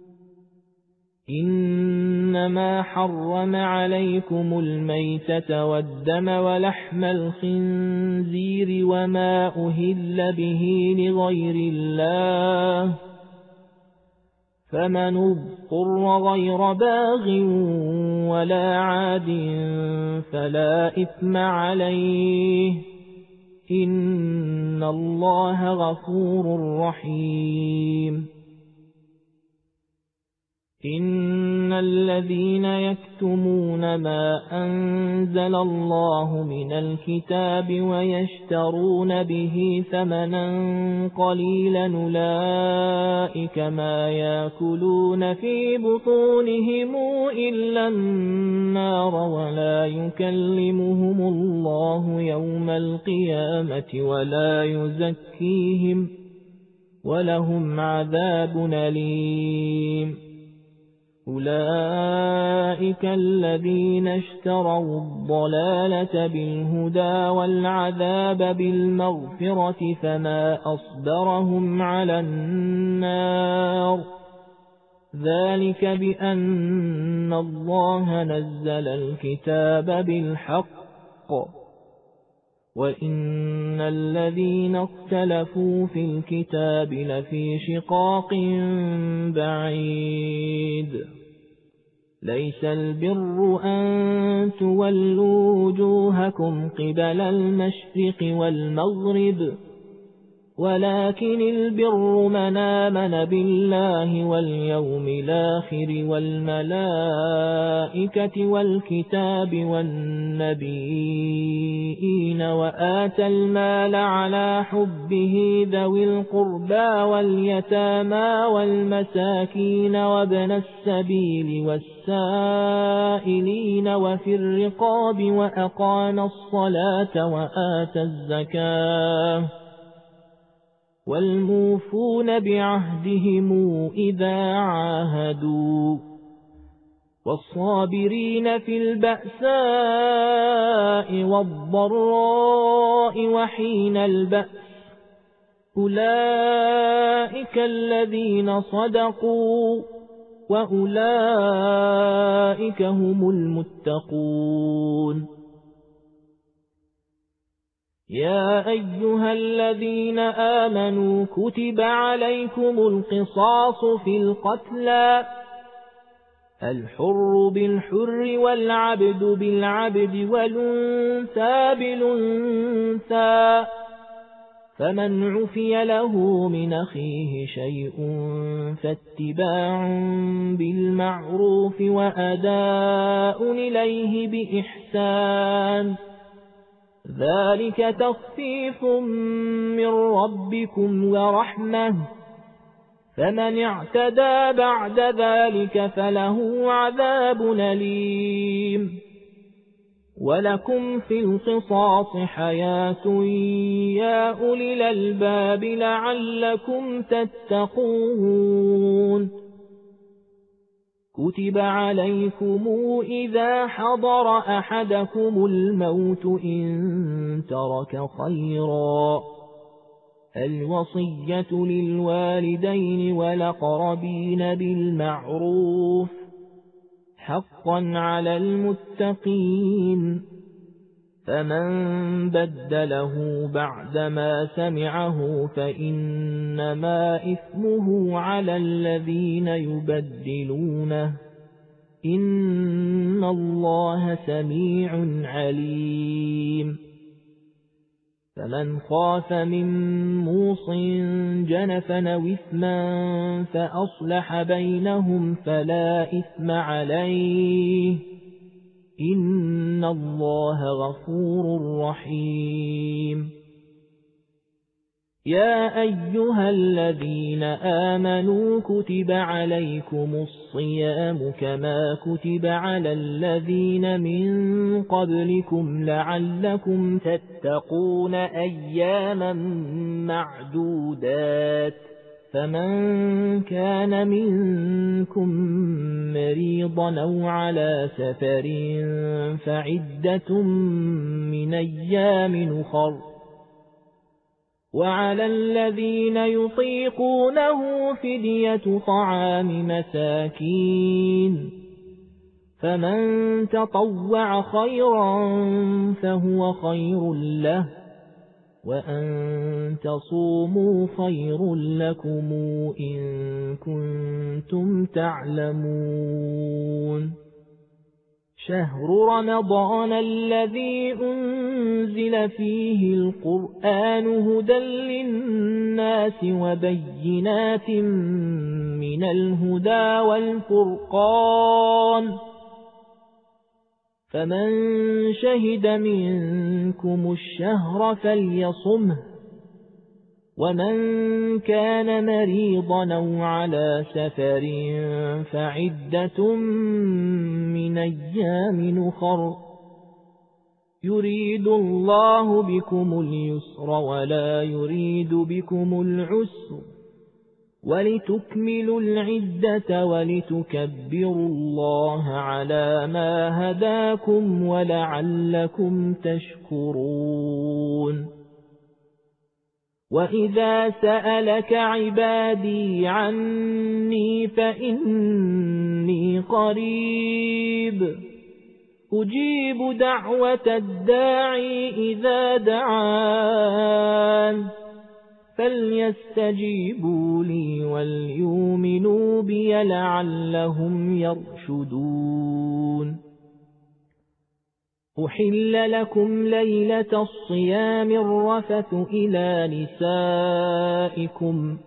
إنما حرم عليكم الميتة والدم ولحم الخنزير وما أهل به لغير الله فمن اضطر غير باغ ولا عاد فلا إثم عليه إن الله غفور رحيم إن الذين يكتمون ما أنزل الله من الكتاب ويشترون به ثمنا قليلا أولئك ما يأكلون في بطونهم إلا النار ولا يكلمهم الله يوم القيامة ولا يزكيهم ولهم عذاب أليم أولئك الذين اشتروا الضلالة بالهدى والعذاب بالمغفرة فما أصبرهم على النار ذلك بأن الله نزل الكتاب بالحق وإن الذين اختلفوا في الكتاب لفي شقاق بعيد ليس البر أن تولوا وجوهكم قبل المشرق والمغرب ولكن البر من آمن بالله واليوم الآخر والملائكة والكتاب والنبيين وآتى المال على حبه ذوي القربى واليتامى والمساكين وابن السبيل والسائلين وفي الرقاب وأقام الصلاة وآتى الزكاة والموفون بعهدهم إذا عاهدوا والصابرين في البأساء والضراء وحين البأس أولئك الذين صدقوا وأولئك هم المتقون يا أيها الذين آمنوا كتب عليكم القصاص في القتلى الحر بالحر والعبد بالعبد والأنثى بالأنثى، فمن عفي له من أخيه شيء فاتباع بالمعروف وأداء إليه بإحسان، ذلك تخفيف من ربكم ورحمة، فمن اعتدى بعد ذلك فله عذاب أليم. ولكم في القصاص حياة يا أولي الألباب لعلكم تتقون. كتب عليكم إذا حضر أحدكم الموت إن ترك خيرا الوصية للوالدين والأقربين بالمعروف حقا على المتقين، فمن بدله بعدما سمعه فإنما إثمه على الذين يبدلونه، إن الله سميع عليم. فمن خاف من موص جنفا أو إثما فأصلح بينهم فلا إثم عليه، إن الله غفور رحيم. يا أيها الذين آمنوا كتب عليكم الصيام كما كتب على الذين من قبلكم لعلكم تتقون أياما معدودات، فمن كان منكم مريضا أو على سفر فعدة من أيام أخر، وعلى الذين يطيقونه فدية طعام مساكين، فمن تطوع خيرا فهو خير له، وأن تصوموا خير لكم إن كنتم تعلمون. شهر رمضان الذي أنزل فيه القرآن هدى للناس وبينات من الهدى والفرقان، فمن شهد منكم الشهر فليصمه، ومن كان مريضا أو على سفر فعدة من أيام أخر، يريد الله بكم اليسر ولا يريد بكم العسر، ولتكملوا العدة ولتكبروا الله على ما هداكم ولعلكم تشكرون. وإذا سألك عبادي عني فإني قريب أجيب دعوة الداعي إذا دعان، فليستجيبوا لي وليؤمنوا بي لعلهم يرشدون. أحل لكم ليلة الصيام الرفث إلى نسائكم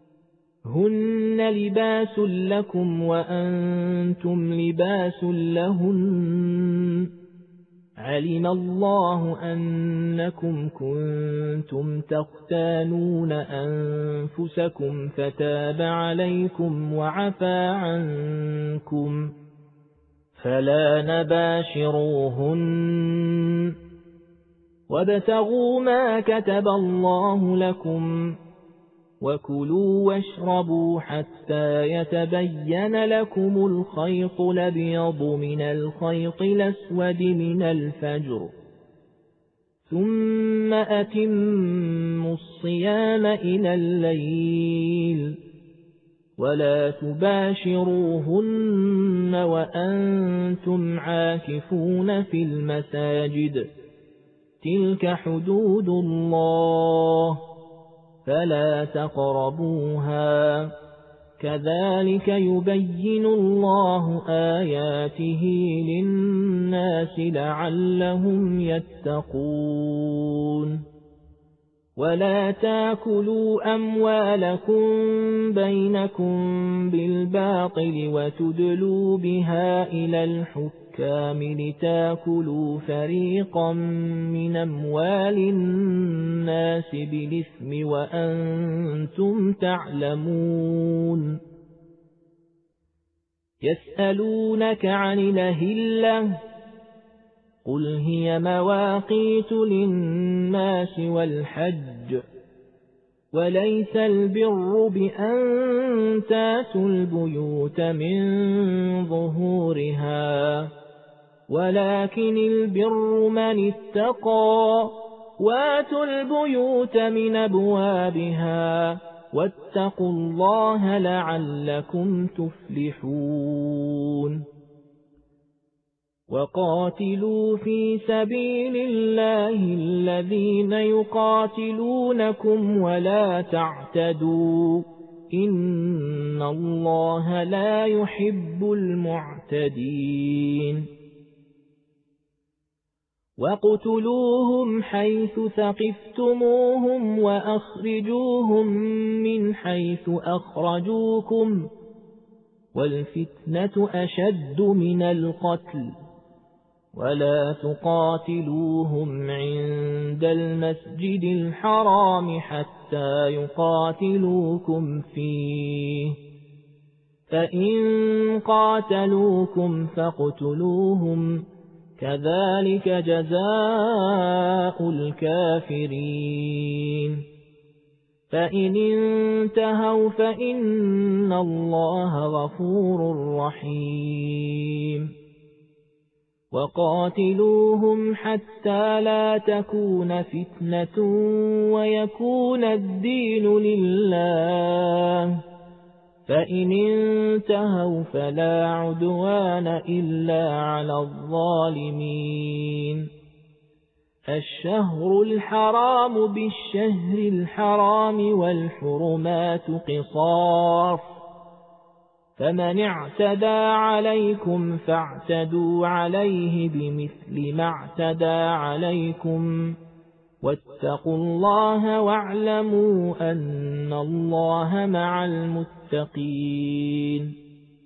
هن لباس لكم وأنتم لباس لهن، علم الله أنكم كنتم تختانون أنفسكم فتاب عليكم وعفى عنكم، فلا نباشروهن وابتغوا ما كتب الله لكم، وكلوا واشربوا حتى يتبين لكم الخيط الأبيض من الخيط الأسود من الفجر، ثم أتموا الصيام إلى الليل، ولا تباشروهن وأنتم عاكفون في المساجد، تلك حدود الله فلا تقربوها، كذلك يبين الله آياته للناس لعلهم يتقون ولا تاكلوا أموالكم بينكم بالباطل وتدلوا بها إلى الحكام لتاكلوا فريقا من أموال الناس بالإثم وأنتم تعلمون يسألونك عن الأهلة قل هي مواقيت للناس والحج وليس البر بأن تاتوا البيوت من ظهورها ولكن البر من اتقى واتوا البيوت من أبوابها واتقوا الله لعلكم تفلحون وقاتلوا في سبيل الله الذين يقاتلونكم ولا تعتدوا إن الله لا يحب المعتدين وَاقْتُلُوهُمْ حَيْثُ ثَقِفْتُمُوهُمْ وَأَخْرِجُوهُمْ مِنْ حَيْثُ أَخْرَجُوكُمْ وَالْفِتْنَةُ أَشَدُّ مِنَ الْقَتْلِ وَلَا تُقَاتِلُوهُمْ عِندَ الْمَسْجِدِ الْحَرَامِ حَتَّى يُقَاتِلُوكُمْ فِيهِ فَإِنْ قَاتَلُوكُمْ فَاقْتُلُوهُمْ كذلك جزاء الكافرين فإن انتهوا فإن الله غفور رحيم وقاتلوهم حتى لا تكون فتنة ويكون الدين لله فإن انتهوا فلا عدوان إلا على الظالمين الشهر الحرام بالشهر الحرام والحرمات قصاص فمن اعتدى عليكم فاعتدوا عليه بمثل ما اعتدى عليكم واتقوا الله واعلموا أن الله مع المتقين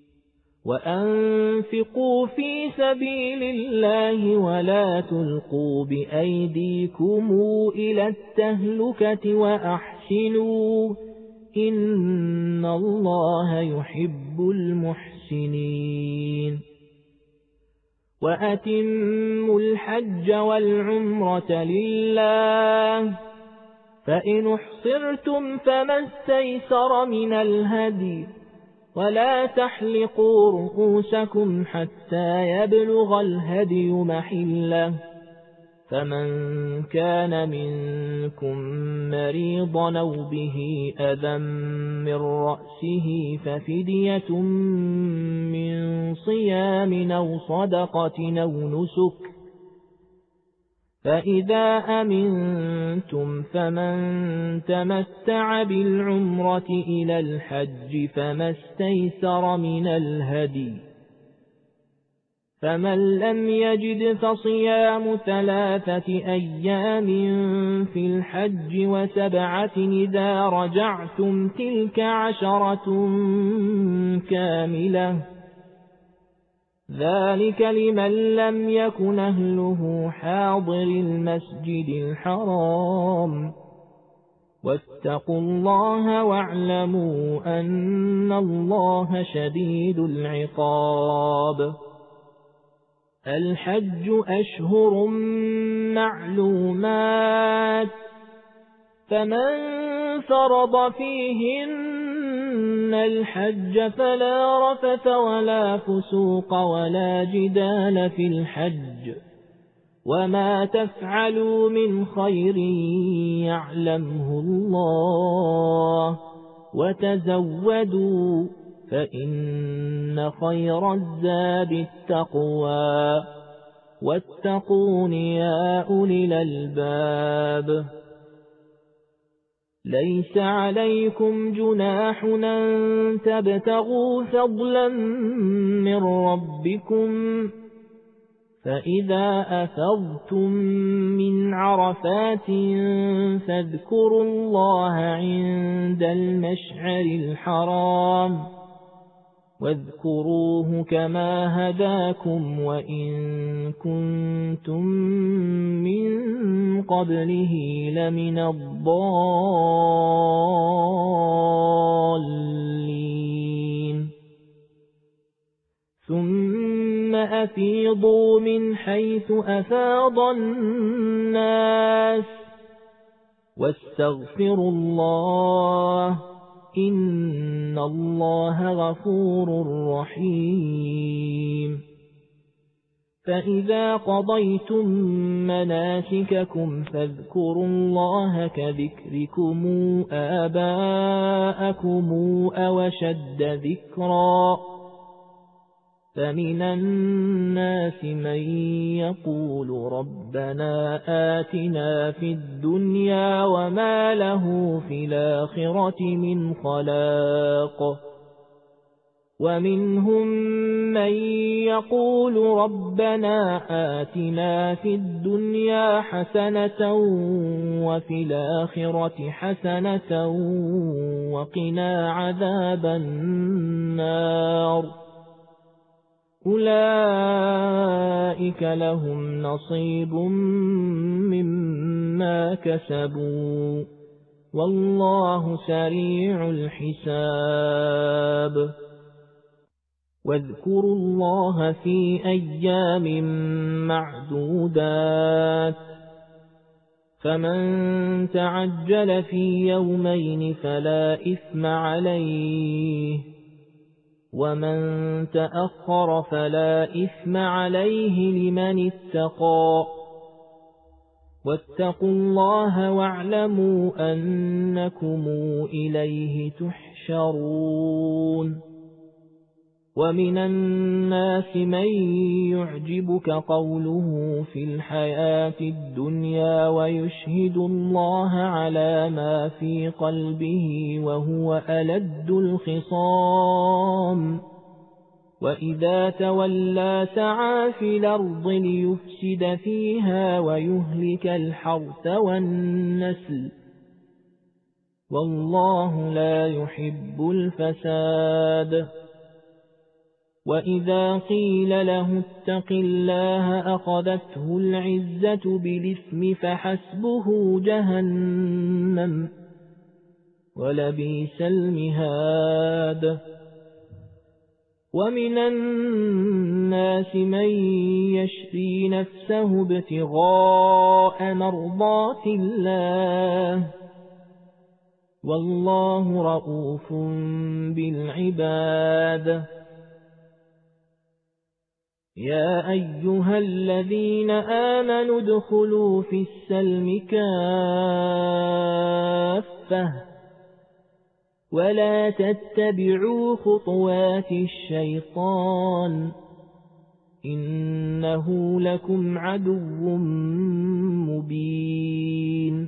وأنفقوا في سبيل الله ولا تلقوا بأيديكم إلى التهلكة وأحسنوا إن الله يحب المحسنين وأتموا الحج والعمرة لله فإن احصرتم فما استيسر من الهدي ولا تحلقوا رؤوسكم حتى يبلغ الهدي محله فمن كان منكم مريضا أو به أذى من رأسه ففدية من صيام أو صدقة أو نسك فإذا أمنتم فمن تمتع بالعمرة إلى الحج فما استيسر من الهدي فمن لم يجد فصيام ثلاثة أيام في الحج وسبعة إذا رجعتم تلك عشرة كاملة ذلك لمن لم يكن أهله حاضر المسجد الحرام واتقوا الله واعلموا أن الله شديد العقاب الحج أشهر معلومات فمن فرض فيهن الحج فلا رفث ولا فسوق ولا جدال في الحج وما تفعلوا من خير يعلمه الله وتزودوا فإن خير الزاد التقوى واتقون يا أولي الألباب ليس عليكم جناح أن تبتغوا فضلا من ربكم فإذا أفضتم من عرفات فاذكروا الله عند المشعر الحرام واذكروه كما هداكم وإن كنتم من قبله لمن الضالين ثم أفيضوا من حيث أفاض الناس واستغفروا الله إن الله غفور رحيم فإذا قضيتم مناسككم فاذكروا الله كذكركم آباءكم أو أشد ذكرا فمن الناس من يقول ربنا آتنا في الدنيا وما له في الآخرة من خلاق ومنهم من يقول ربنا آتنا في الدنيا حسنة وفي الآخرة حسنة وقنا عذاب النار أولئك لهم نصيب مما كسبوا والله سريع الحساب واذكروا الله في أيام معدودات فمن تعجل في يومين فلا إثم عليه ومن تأخر فلا إثم عليه لمن اتقى واتقوا الله واعلموا أنكم إليه تحشرون ومن الناس من يعجبك قوله في الحياة الدنيا ويشهد الله على ما في قلبه وهو ألد الخصام وإذا تولى سعى في الأرض ليفسد فيها ويهلك الحرث والنسل والله لا يحب الفساد وإذا قيل له اتق الله أخذته العزة بالإثم فحسبه جهنم ولبئس المهاد ومن الناس من يشري نفسه ابتغاء مرضات الله والله رؤوف بالعباد يا أيها الذين آمنوا ادخلوا في السلم كافة ولا تتبعوا خطوات الشيطان إنه لكم عدو مبين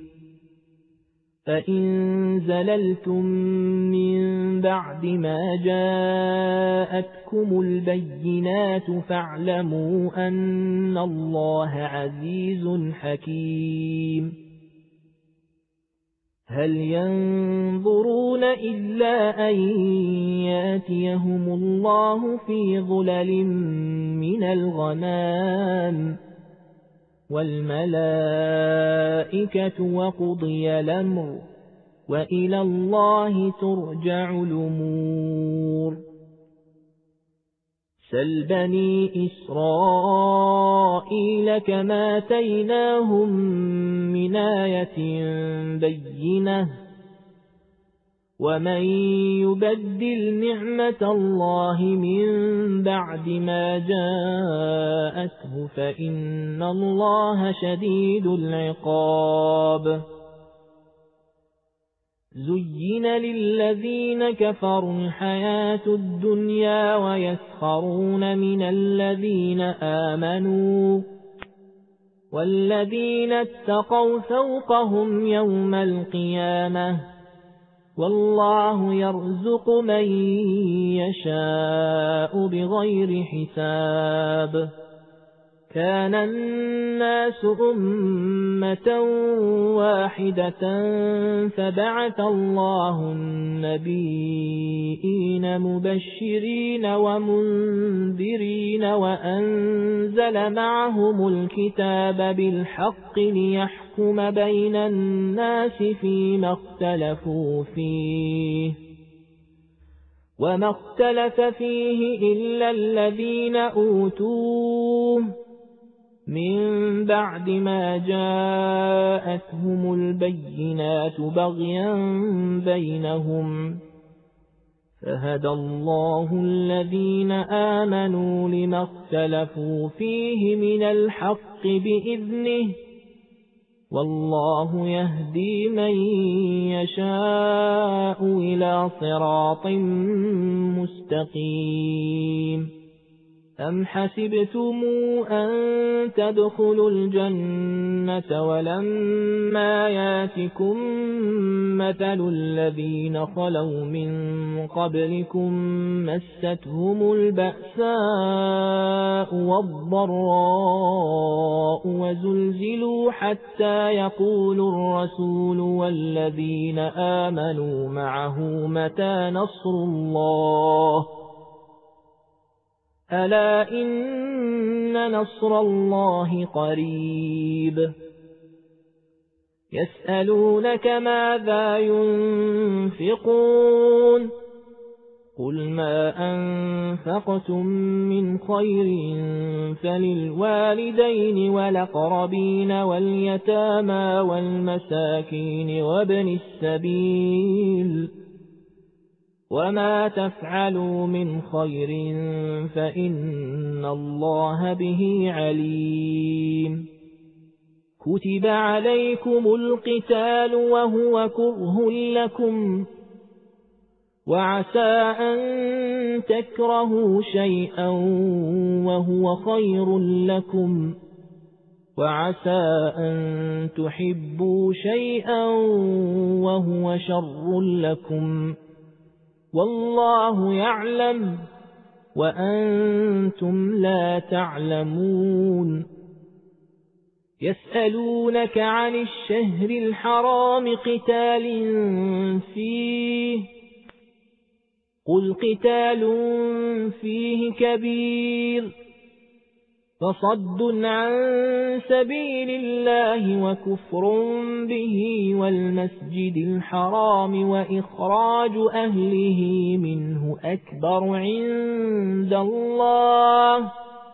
فإن زللتم من بعد ما جاءتكم البينات فاعلموا أن الله عزيز حكيم هل ينظرون إلا أن ياتيهم الله في ظلل من الغمام والملائكة وقضي الأمر وإلى الله ترجع الأمور سل بني إسرائيل كما آتيناهم من آية بينة ومن يبدل نعمة الله من بعد ما جاءته فإن الله شديد العقاب زين للذين كفروا الحياة الدنيا ويسخرون من الذين آمنوا والذين اتقوا فوقهم يوم القيامة والله يرزق من يشاء بغير حساب كان الناس أمة واحدة فبعث الله النبيين مبشرين ومنذرين وأنزل معهم الكتاب بالحق ليحكم بين الناس فيما اختلفوا فيه وما اختلف فيه إلا الذين أوتوه من بعد ما جاءتهم البينات بغيا بينهم فهدى الله الذين آمنوا لما اختلفوا فيه من الحق بإذنه والله يهدي من يشاء إلى صراط مستقيم أم حسبتم أن تدخلوا الجنة ولما ياتكم مثل الذين خلوا من قبلكم مستهم البأساء والضراء وزلزلوا حتى يقول الرسول والذين آمنوا معه متى نصر الله ألا إن نصر الله قريب يسألونك ماذا ينفقون قل ما أنفقتم من خير فللوالدين والأقربين واليتامى والمساكين وابن السبيل وما تفعلوا من خير فإن الله به عليم كتب عليكم القتال وهو كره لكم وعسى أن تكرهوا شيئا وهو خير لكم وعسى أن تحبوا شيئا وهو شر لكم والله يعلم وأنتم لا تعلمون يسألونك عن الشهر الحرام قتال فيه قل قتال فيه كبير فصد عن سبيل الله وكفر به والمسجد الحرام وإخراج أهله منه أكبر عند الله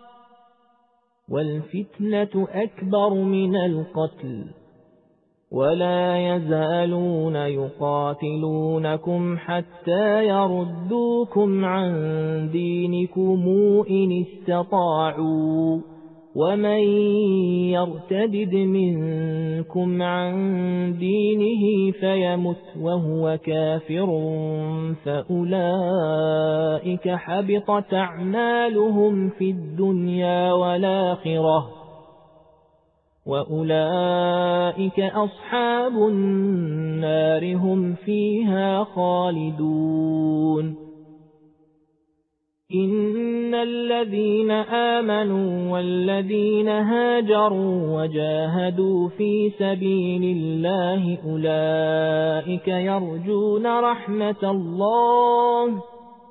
والفتنة أكبر من القتل ولا يزالون يقاتلونكم حتى يردوكم عن دينكم إن استطاعوا ومن يرتدد منكم عن دينه فيمت وهو كافر فأولئك حبطت أعمالهم في الدنيا والآخرة وأولئك أصحاب النار هم فيها خالدون إن الذين آمنوا والذين هاجروا وجاهدوا في سبيل الله أولئك يرجون رحمة الله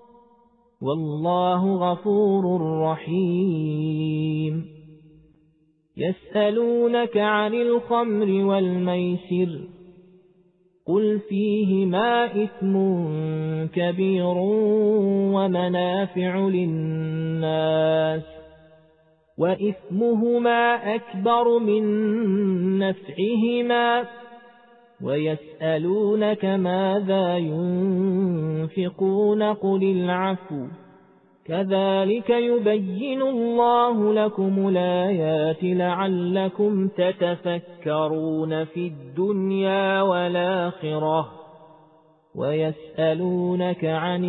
والله غفور رحيم يسألونك عن الخمر والميسر قل فيهما إثم كبير ومنافع للناس وإثمهما أكبر من نفعهما ويسألونك ماذا ينفقون قل العفو كذلك يبين الله لكم الآيات لعلكم تتفكرون في الدنيا والآخرة ويسألونك عن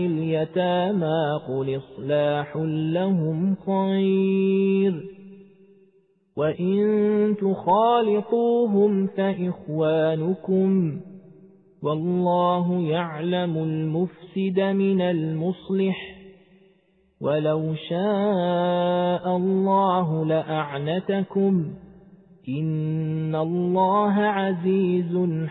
اليتامى قل إصلاح لهم خير وإن تخالطوهم فإخوانكم والله يعلم المفسد من المصلح ولو شاء الله لأعنتكم إن الله عزيز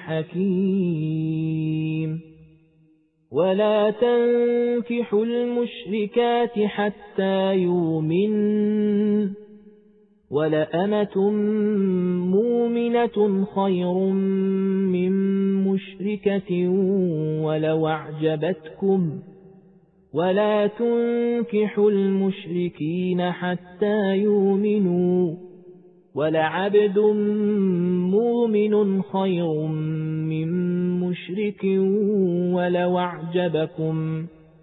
حكيم ولا تنكحوا المشركات حتى يؤمنوا ولأمة مؤمنة خير من مشركة ولو أعجبتكم ولا تنكحوا المشركين حتى يؤمنوا ولعبد مؤمن خير من مشرك ولو أعجبكم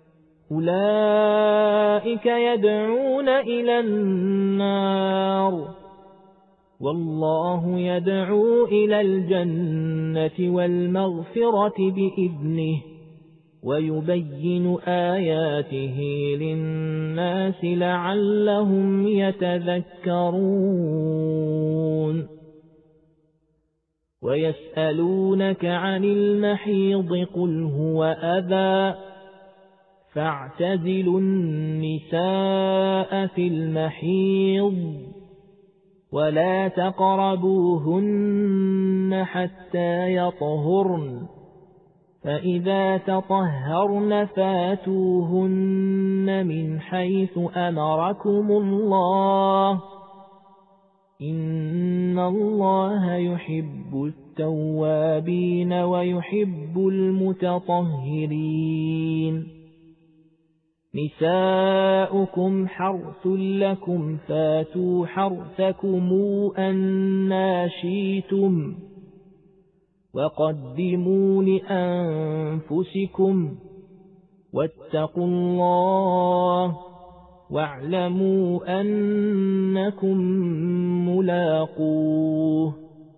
أولئك يدعون إلى النار والله يدعو إلى الجنة والمغفرة بإذنه ويبين آياته للناس لعلهم يتذكرون ويسألونك عن المحيض قل هو أذى فاعتزلوا النساء في المحيض ولا تقربوهن حتى يطهرن فإذا تطهرن فاتوهن من حيث أمركم الله إن الله يحب التوابين ويحب المتطهرين نساؤكم حرث لكم فاتوا حرثكم أنى شئتم وقدموا لأنفسكم واتقوا الله واعلموا أنكم ملاقوه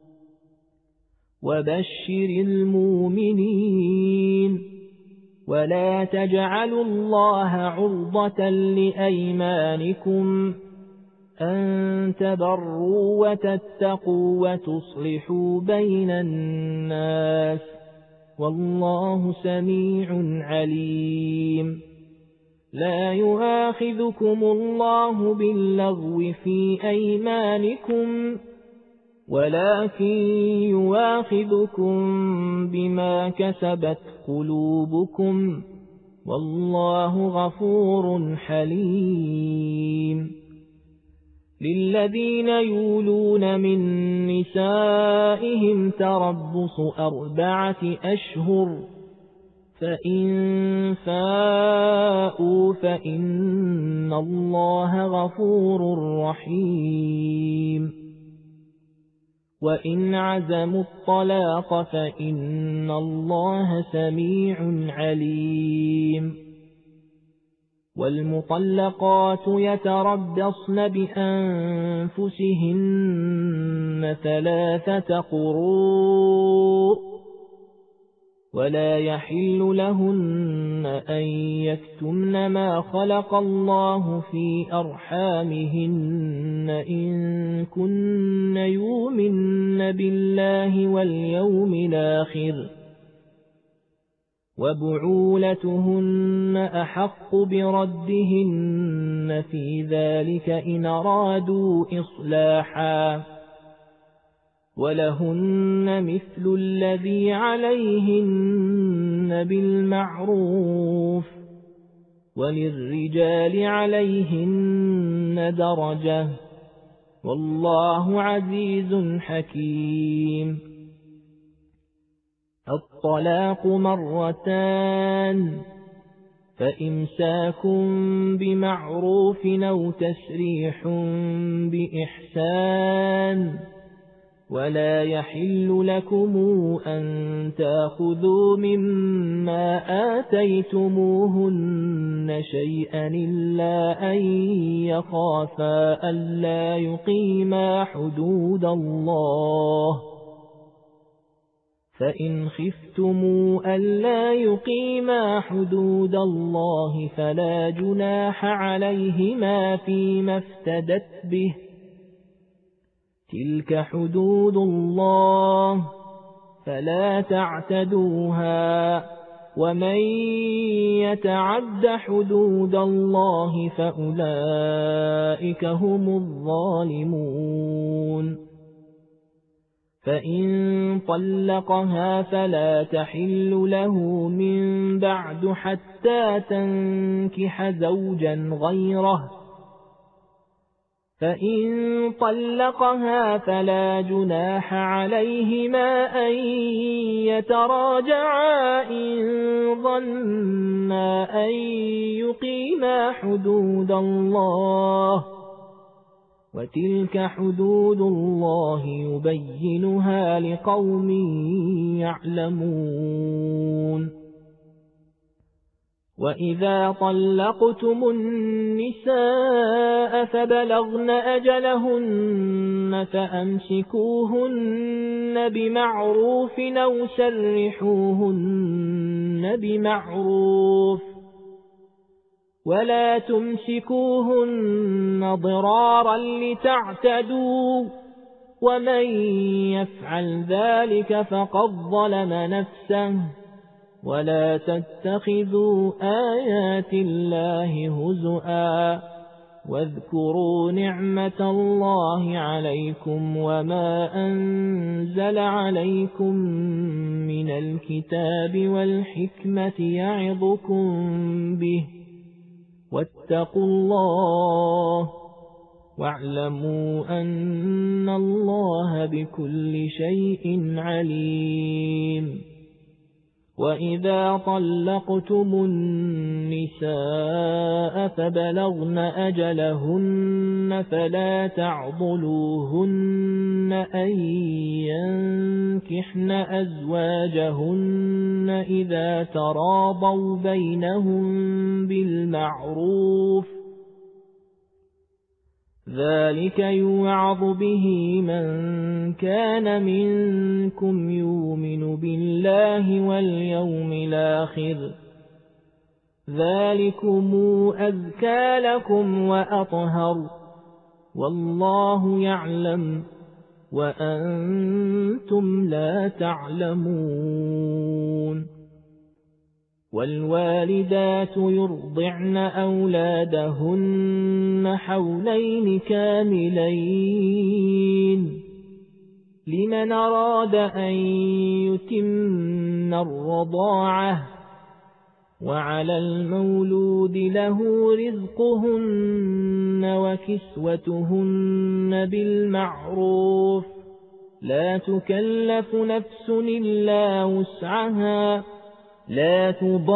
وبشر المؤمنين ولا تجعلوا الله عرضة لأيمانكم أن تبروا وتتقوا وتصلحوا بين الناس والله سميع عليم لا يؤاخذكم الله باللغو في أيمانكم ولكن يؤاخذكم بما كسبت قلوبكم والله غفور حليم للذين يولون من نسائهم تربص أربعة أشهر فإن فاءوا فإن الله غفور رحيم وإن عزموا الطلاق فإن الله سميع عليم والمطلقات يتربصن بأنفسهن ثلاثة قروء ولا يحل لهن أن يكتمن ما خلق الله في أرحامهن إن كن يؤمن بالله واليوم الآخر وبعولتهن أحق بردهن في ذلك إن أرادوا إصلاحا ولهن مثل الذي عليهن بالمعروف وللرجال عليهن درجة والله عزيز حكيم الطلاق مرتان فإمساك بمعروف أو تسريح بإحسان ولا يحل لكم أن تأخذوا مما آتيتموهن شيئا إلا أن يخافا ألا يقيما حدود الله فإن خفتموا ألا يقيما حدود الله فلا جناح عليهما فيما افتدت به تلك حدود الله فلا تعتدوها ومن يتعد حدود الله فأولئك هم الظالمون فإن طلقها فلا تحل له من بعد حتى تنكح زوجا غيره فإن طلقها فلا جناح عليهما أن يتراجعا إن ظنا أن يقيما حدود الله وتلك حدود الله يبينها لقوم يعلمون وإذا طلقتم النساء فبلغن أجلهن فأمسكوهن بمعروف أو سرحوهن بمعروف ولا تمسكوهن ضرارا لتعتدوا ومن يفعل ذلك فقد ظلم نفسه ولا تتخذوا آيات الله هزؤا واذكروا نعمة الله عليكم وما أنزل عليكم من الكتاب والحكمة يعظكم به واتقوا الله واعلموا أن الله بكل شيء عليم وإذا طلقتم النساء فبلغن أجلهن فلا تعضلوهن أن ينكحن أزواجهن إذا تراضوا بينهم بالمعروف ذلك يوعظ به من كان منكم يؤمن بالله واليوم الآخر ذلكم أزكى لكم وأطهر والله يعلم وأنتم لا تعلمون والوالدات يرضعن أولادهن حولين كاملين لمن أراد أن يتم الرضاعة وعلى المولود له رزقهن وكسوتهن بالمعروف لا تكلف نفس إلا وسعها لا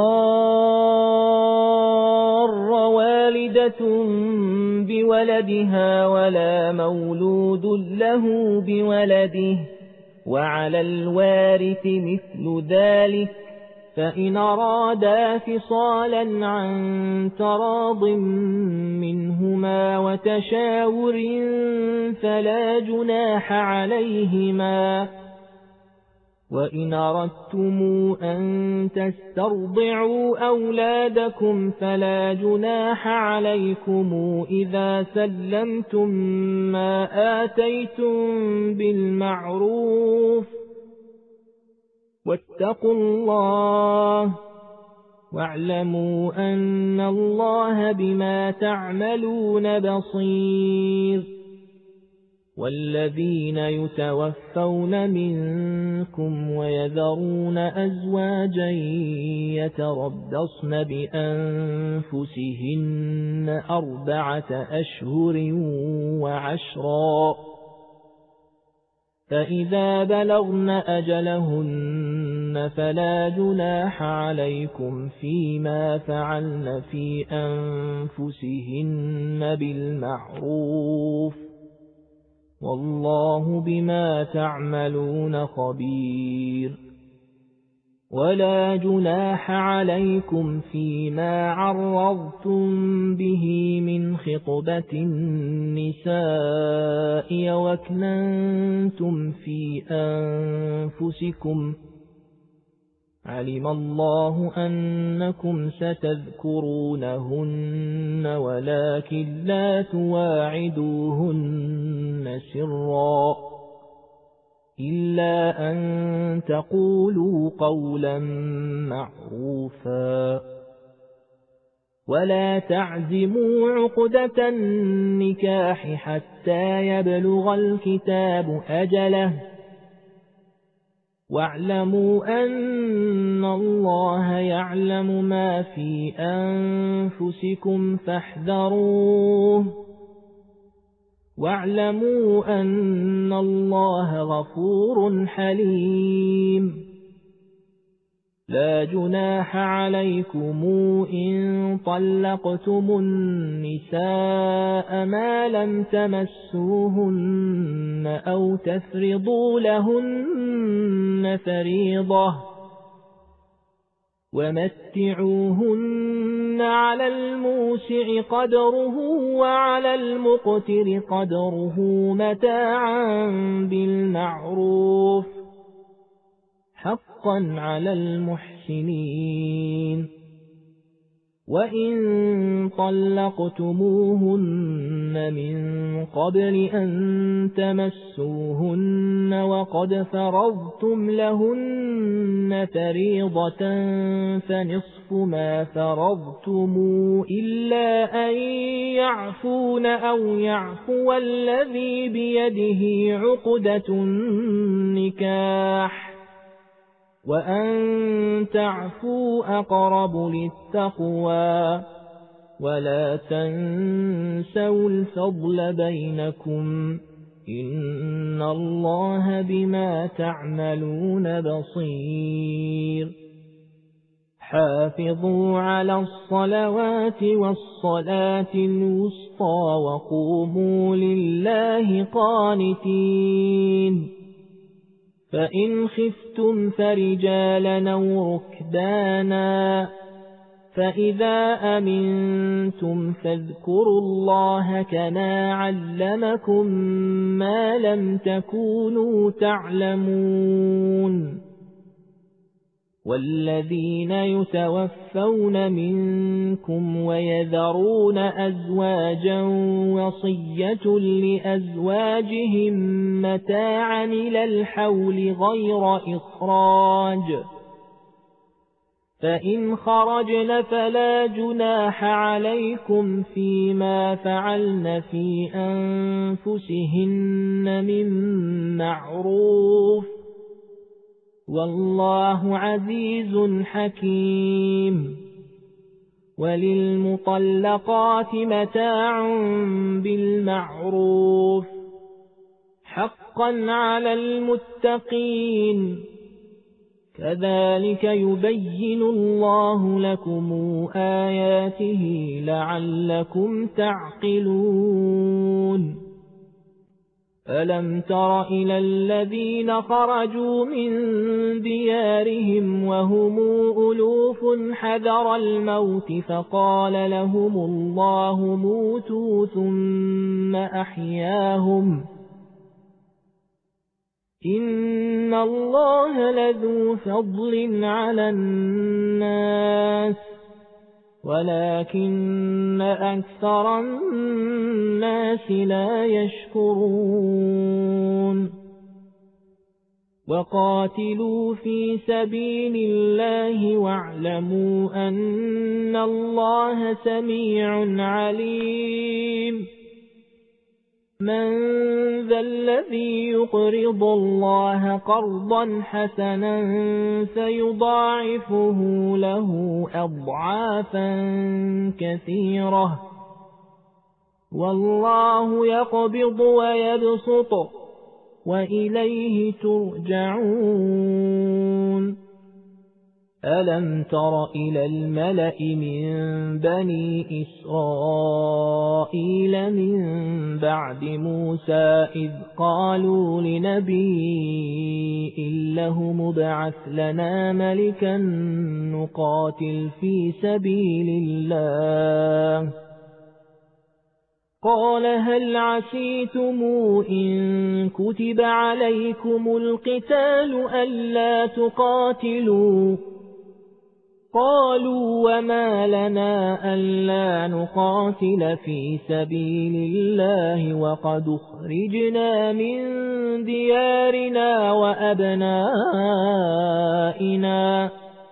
تضار والدة بولدها ولا مولود له بولده وعلى الوارث مثل ذلك فإن أرادا فصالا عن تراض منهما وتشاور فلا جناح عليهما وإن أردتم أن تسترضعوا أولادكم فلا جناح عليكم إذا سلمتم ما آتيتم بالمعروف واتقوا الله واعلموا أن الله بما تعملون بصير والذين يتوفون منكم ويذرون أزواجا يتربصن بأنفسهن أربعة أشهر وعشرا فإذا بلغن أجلهن فلا جناح عليكم فيما فعلن في أنفسهن بالمعروف والله بما تعملون خبير ولا جناح عليكم فيما عرضتم به من خطبة النساء وأكننتم في أنفسكم علم الله أنكم ستذكرونهن ولكن لا تواعدوهن سرا إلا أن تقولوا قولا معروفا ولا تعزموا عقدة النكاح حتى يبلغ الكتاب أجله واعلموا أن الله يعلم ما في أنفسكم فاحذروه واعلموا أن الله غفور حليم لا جناح عليكم إن طلقتم النساء ما لم تمسوهن أو تفرضوا لهن فريضة ومتعوهن على الموسع قدره وعلى المقتر قدره متاعا بالمعروف حقا على المحسنين وإن طلقتموهن من قبل أن تمسوهن وقد فرضتم لهن فريضة فنصف ما فرضتم إلا أن يعفون أو يعفو الذي بيده عقدة النكاح وأن تعفوا أقرب للتقوى ولا تنسوا الفضل بينكم إن الله بما تعملون بصير حافظوا على الصلوات والصلاة الوسطى وقوموا لله قانتين فإن خفتم فرجالا أو ركبانا فإذا أمنتم فاذكروا الله كما علمكم ما لم تكونوا تعلمون والذين يتوفون منكم ويذرون أزواجا وصية لأزواجهم متاعا إلى الحول غير إخراج فإن خرجن فلا جناح عليكم فيما فعلن في أنفسهن من معروف والله عزيز حكيم وللمطلقات متاع بالمعروف حقا على المتقين كذلك يبين الله لكم آياته لعلكم تعقلون ألم تر إلى الذين خرجوا من ديارهم وهم ألوف حذر الموت فقال لهم الله موتوا ثم أحياهم إن الله لذو فضل على الناس ولكن أكثر الناس لا يشكرون وقاتلوا في سبيل الله واعلموا أن الله سميع عليم من ذا الذي يقرض الله قرضا حسنا فيضاعفه له أضعافا كثيرة والله يقبض ويبسط وإليه ترجعون ألم تر إلى الملأ من بني إسرائيل من بعد موسى إذ قالوا لنبي له مبعث لنا ملكا نقاتل في سبيل الله قال هل عسيتم إن كتب عليكم القتال ألا تقاتلوا قالوا وما لنا ألا نقاتل في سبيل الله وقد أخرجنا من ديارنا وأبنائنا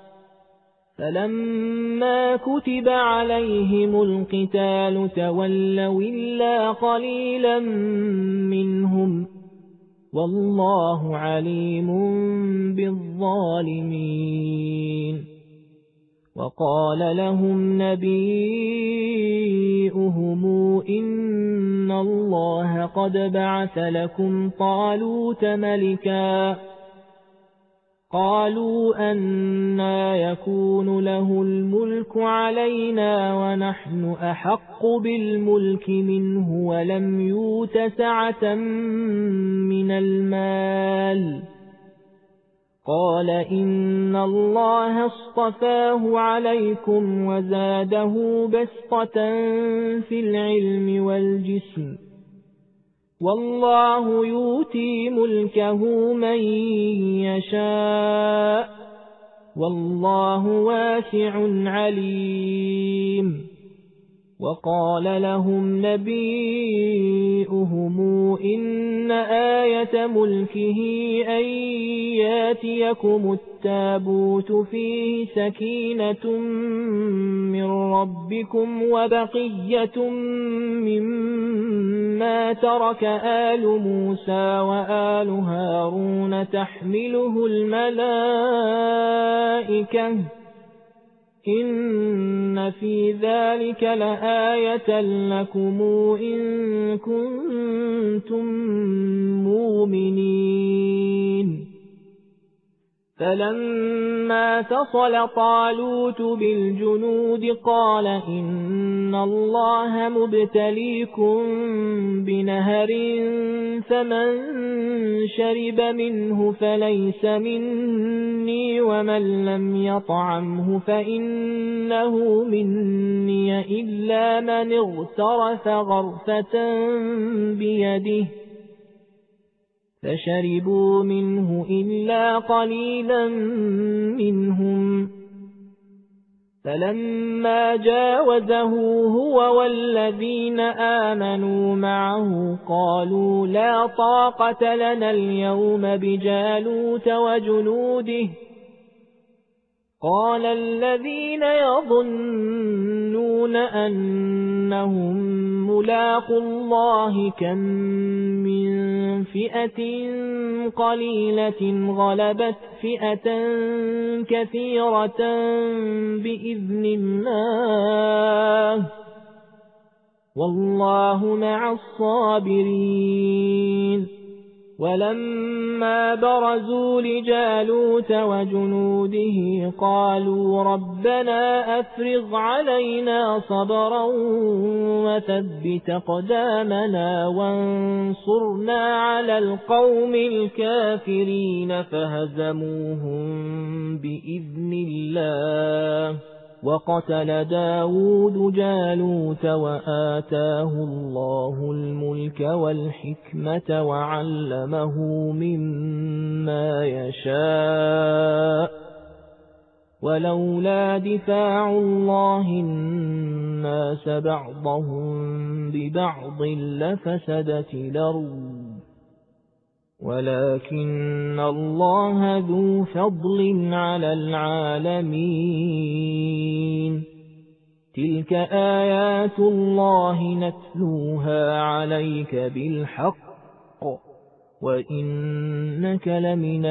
فلما كتب عليهم القتال تولوا إلا قليلا منهم والله عليم بالظالمين وقال لهم نبيئهم إن الله قد بعث لكم طالوت ملكا قالوا أنى يكون له الملك علينا ونحن أحق بالملك منه ولم يؤت سعة من المال قال إن الله اصطفاه عليكم وزاده بسطة في العلم والجسم والله يؤتي ملكه من يشاء والله واسع عليم وقال لهم نبيئهم إن آية ملكه أن ياتيكم التابوت فيه سكينة من ربكم وبقية مما ترك آل موسى وآل هارون تحمله الملائكة إن في ذلك لآية لكم إن كنتم مؤمنين فلما فصل طالوت بالجنود قال إن الله مبتليكم بنهر فمن شرب منه فليس مني ومن لم يطعمه فإنه مني إلا من اغترف غرفة بيده فشربوا منه إلا قليلا منهم فلما جاوزه هو والذين آمنوا معه قالوا لا طاقة لنا اليوم بجالوت وجنوده قال الذين يظنون أنهم ملاقوا الله كم من فئة قليلة غلبت فئة كثيرة بإذن الله والله مع الصابرين ولما برزوا لجالوت وجنوده قالوا ربنا أفرغ علينا صبرا وثبت أقدامنا وانصرنا على القوم الكافرين فهزموهم بإذن الله وقتل داود جالوت وآتاه الله الملك والحكمة وعلمه مما يشاء ولولا دفاع الله الناس بعضهم ببعض لفسدت الأرض ولكن الله ذو فضل على العالمين تلك آيات الله نتلوها عليك بالحق وإنك لمن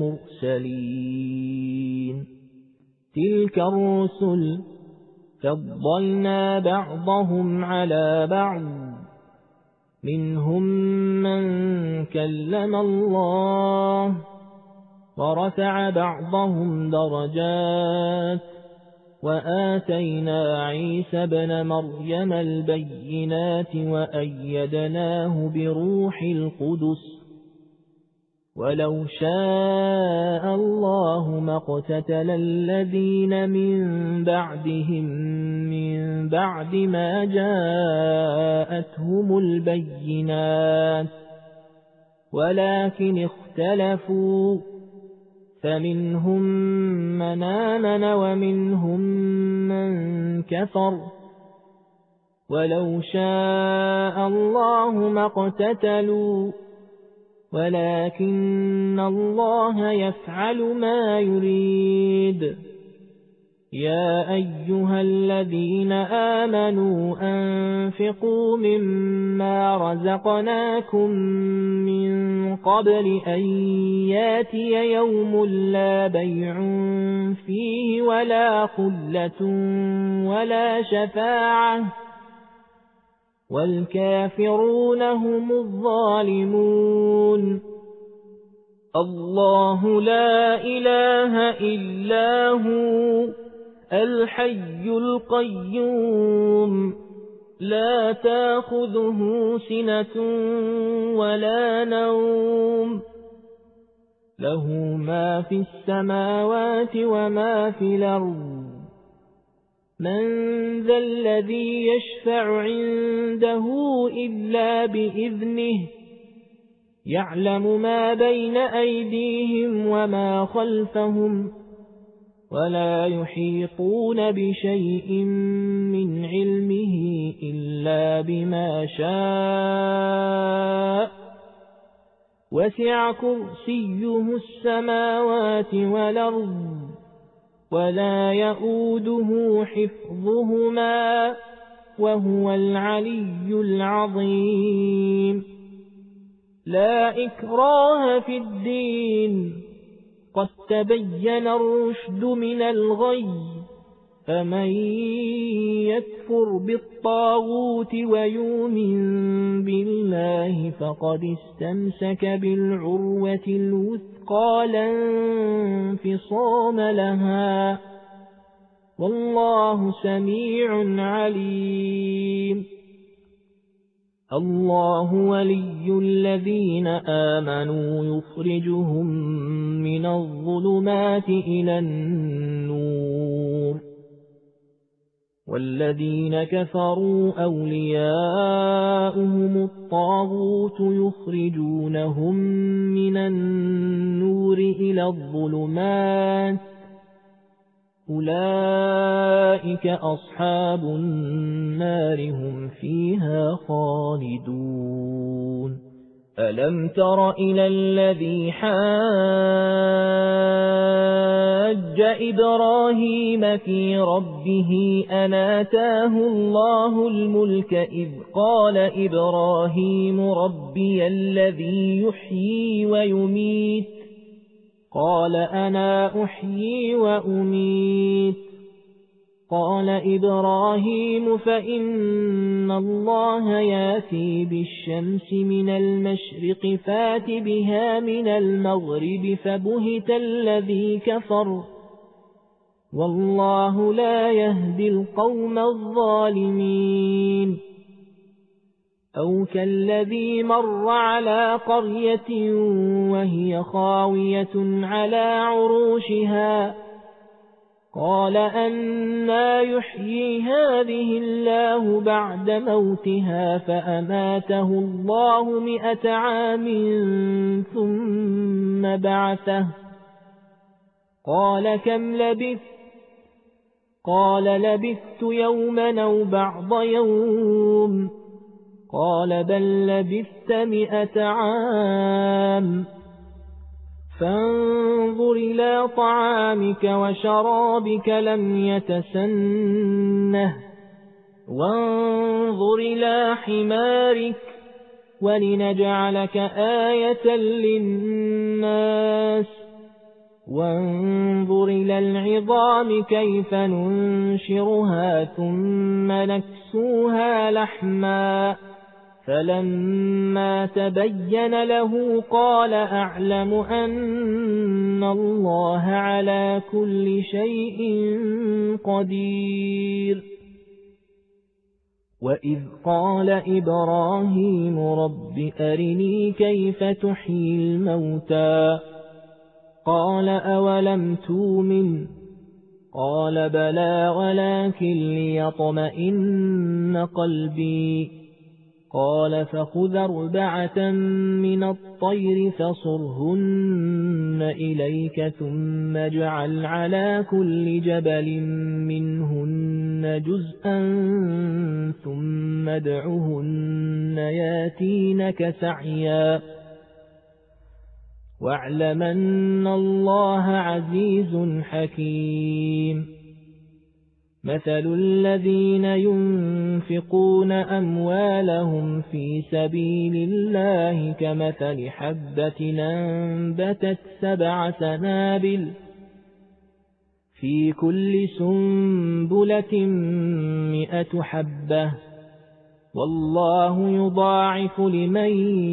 المرسلين تلك الرسل فضلنا بعضهم على بعض منهم من كلم الله ورفع بعضهم درجات وآتينا عيسى ابن مريم البينات وأيدناه بروح القدس ولو شاء الله ما اقتتل الذين من بعدهم من بعد ما جاءتهم البينات ولكن اختلفوا فمنهم من آمن ومنهم من كفر ولو شاء الله ما اقتتلوا ولكن الله يفعل ما يريد يا أيها الذين آمنوا أنفقوا مما رزقناكم من قبل أن ياتي يوم لا بيع فيه ولا خلة ولا شفاعة والكافرون هم الظالمون الله لا إله إلا هو الحي القيوم لا تأخذه سنة ولا نوم له ما في السماوات وما في الأرض من ذا الذي يشفع عنده إلا بإذنه يعلم ما بين أيديهم وما خلفهم ولا يحيطون بشيء من علمه إلا بما شاء وسع كرسيه السماوات والأرض ولا يؤوده حفظهما وهو العلي العظيم لا إكراه في الدين قد تبين الرشد من الغي فمن يكفر بالطاغوت ويؤمن بالله فقد استمسك بالعروة الوثقى لا انفصام لها والله سميع عليم الله ولي الذين آمنوا يخرجهم من الظلمات إلى النور والذين كفروا أولياؤهم الطاغوت يخرجونهم من النور إلى الظلمات أولئك أصحاب النار هم فيها خالدون ألم تر إلى الذي حاج إبراهيم في ربه أن آتاه الله الملك إذ قال إبراهيم ربي الذي يحيي ويميت قال أنا أحيي وأميت قال إبراهيم فإن الله ياتي بالشمس من المشرق فات بها من المغرب فبهت الذي كفر والله لا يهدي القوم الظالمين أو كالذي مر على قرية وهي خاوية على عروشها قال أنى يحيي هذه الله بعد موتها فأماته الله مئة عام ثم بعثه قال كم لبثت قال لبثت يوما أو بعض يوم قال بل لبثت مئة عام فانظر إلى طعامك وشرابك لم يتسنه وانظر إلى حمارك ولنجعلك آية للناس وانظر إلى العظام كيف ننشرها ثم نكسوها لحما فلما تبين له قال أعلم أن الله على كل شيء قدير وإذ قال إبراهيم رب أرني كيف تحيي الموتى قال أولم تؤمن قال بلى ولكن ليطمئن قلبي قال فخذ أربعة من الطير فصرهن إليك ثم اجعل على كل جبل منهن جزءا ثم ادعهن ياتينك سعيا واعلم أن الله عزيز حكيم مثل الذين ينفقون أموالهم في سبيل الله كمثل حبة أنبتت سبع سنابل في كل سنبلة مئة حبة والله يضاعف لمن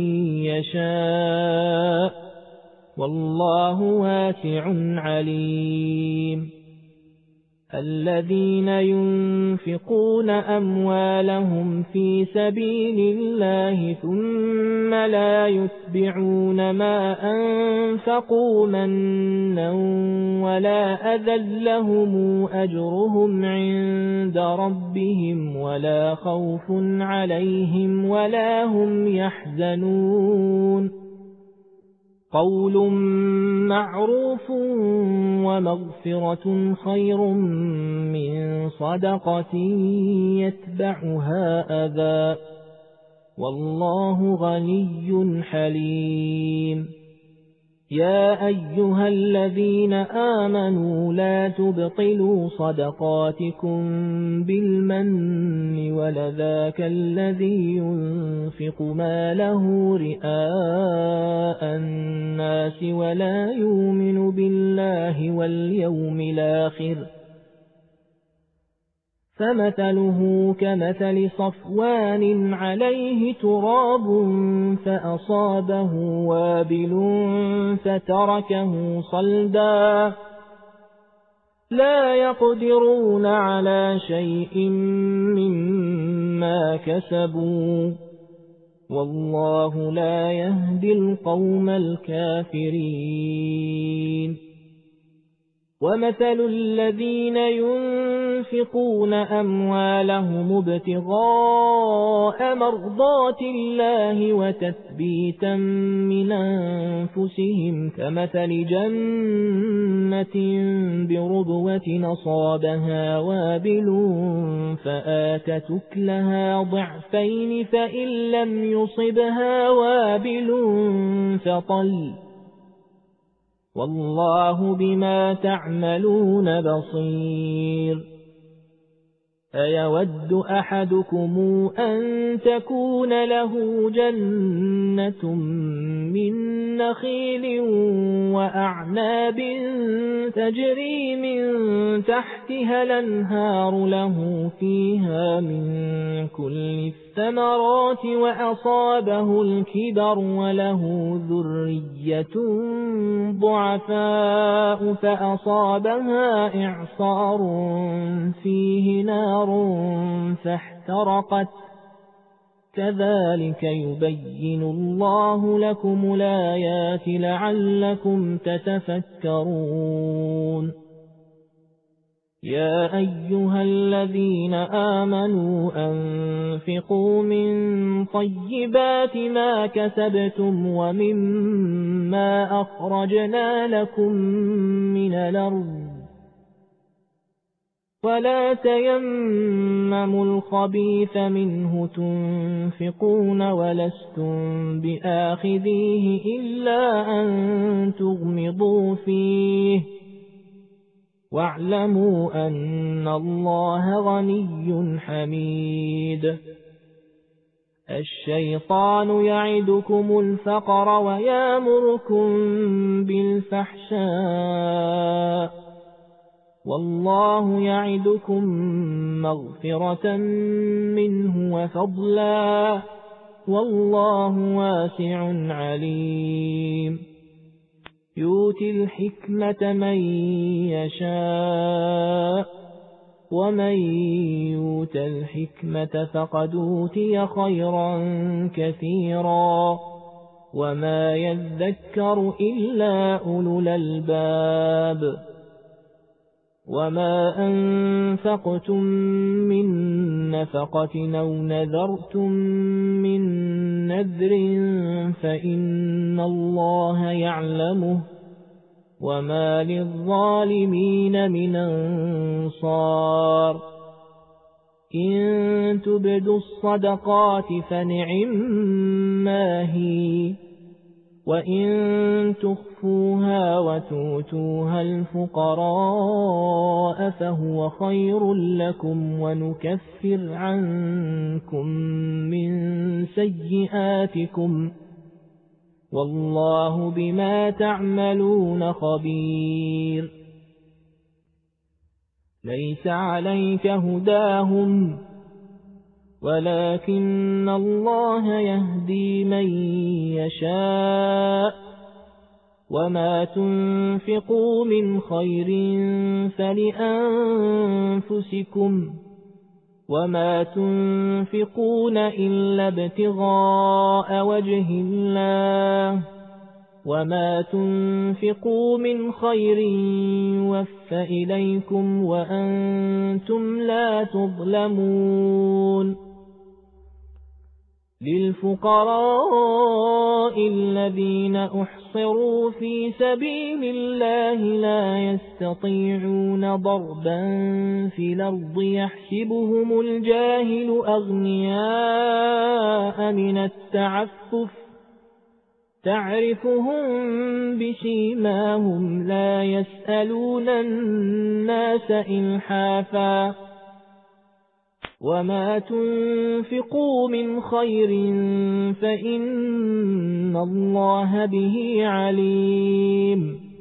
يشاء والله واسع عليم الذين ينفقون أموالهم في سبيل الله ثم لا يتبعون ما أنفقوا منا ولا أذى لهم أجرهم عند ربهم ولا خوف عليهم ولا هم يحزنون قول معروف ومغفرة خير من صدقة يتبعها أذى والله غني حليم يا أيها الذين آمنوا لا تبطلوا صدقاتكم بالمن ولذاك الذي ينفق ماله رئاء الناس ولا يؤمن بالله واليوم الآخر فمثله كمثل صفوان عليه تراب فأصابه وابل فتركه صلدا لا يقدرون على شيء مما كسبوا والله لا يهدي القوم الكافرين ومثل الذين ينفقون أموالهم ابتغاء مرضات الله وتثبيتا من أنفسهم كمثل جنة بربوة أصابها وابل فآتت أكلها ضعفين فإن لم يصبها وابل فطل والله بما تعملون بصير أيود أحدكم أن تكون له جنة من نخيل وأعناب تجري من تحتها الأنهار له فيها من كل الثمرات وأصابه الكبر وله ذرية ضعفاء فأصابها إعصار فيه نار فاحترقت كذلك يبين الله لكم الآيات لعلكم تتفكرون يا أيها الذين آمنوا أنفقوا من طيبات ما كسبتم ومما أخرجنا لكم من الأرض ولا تيمموا الخبيث منه تنفقون ولستم بآخذيه إلا أن تغمضوا فيه واعلموا أن الله غني حميد الشيطان يعدكم الفقر ويامركم بالفحشاء والله يعدكم مغفرة منه وفضلا والله واسع عليم يؤتي الحكمة من يشاء ومن يؤت الحكمة فقد أوتي خيرا كثيرا وما يذكر إلا أولو الألباب وما أنفقتم من نفقة أو نذرتم من نذر فإن الله يعلمه وما للظالمين من أنصار إن تبدوا الصدقات فنعما هي وإن تخفوها وتؤتوها الفقراء فهو خير لكم ونكفر عنكم من سيئاتكم والله بما تعملون خبير ليس عليك هداهم ولكن الله يهدي من يشاء وما تنفقوا من خير فلأنفسكم وما تنفقون إلا ابتغاء وجه الله وما تنفقوا من خير يوفى إليكم وأنتم لا تظلمون للفقراء الذين أحصروا في سبيل الله لا يستطيعون ضربا في الأرض يحسبهم الجاهل أغنياء من التعفف تعرفهم بسيماهم لا يسألون الناس إلحافا وما تنفقوا من خير فإن الله به عليم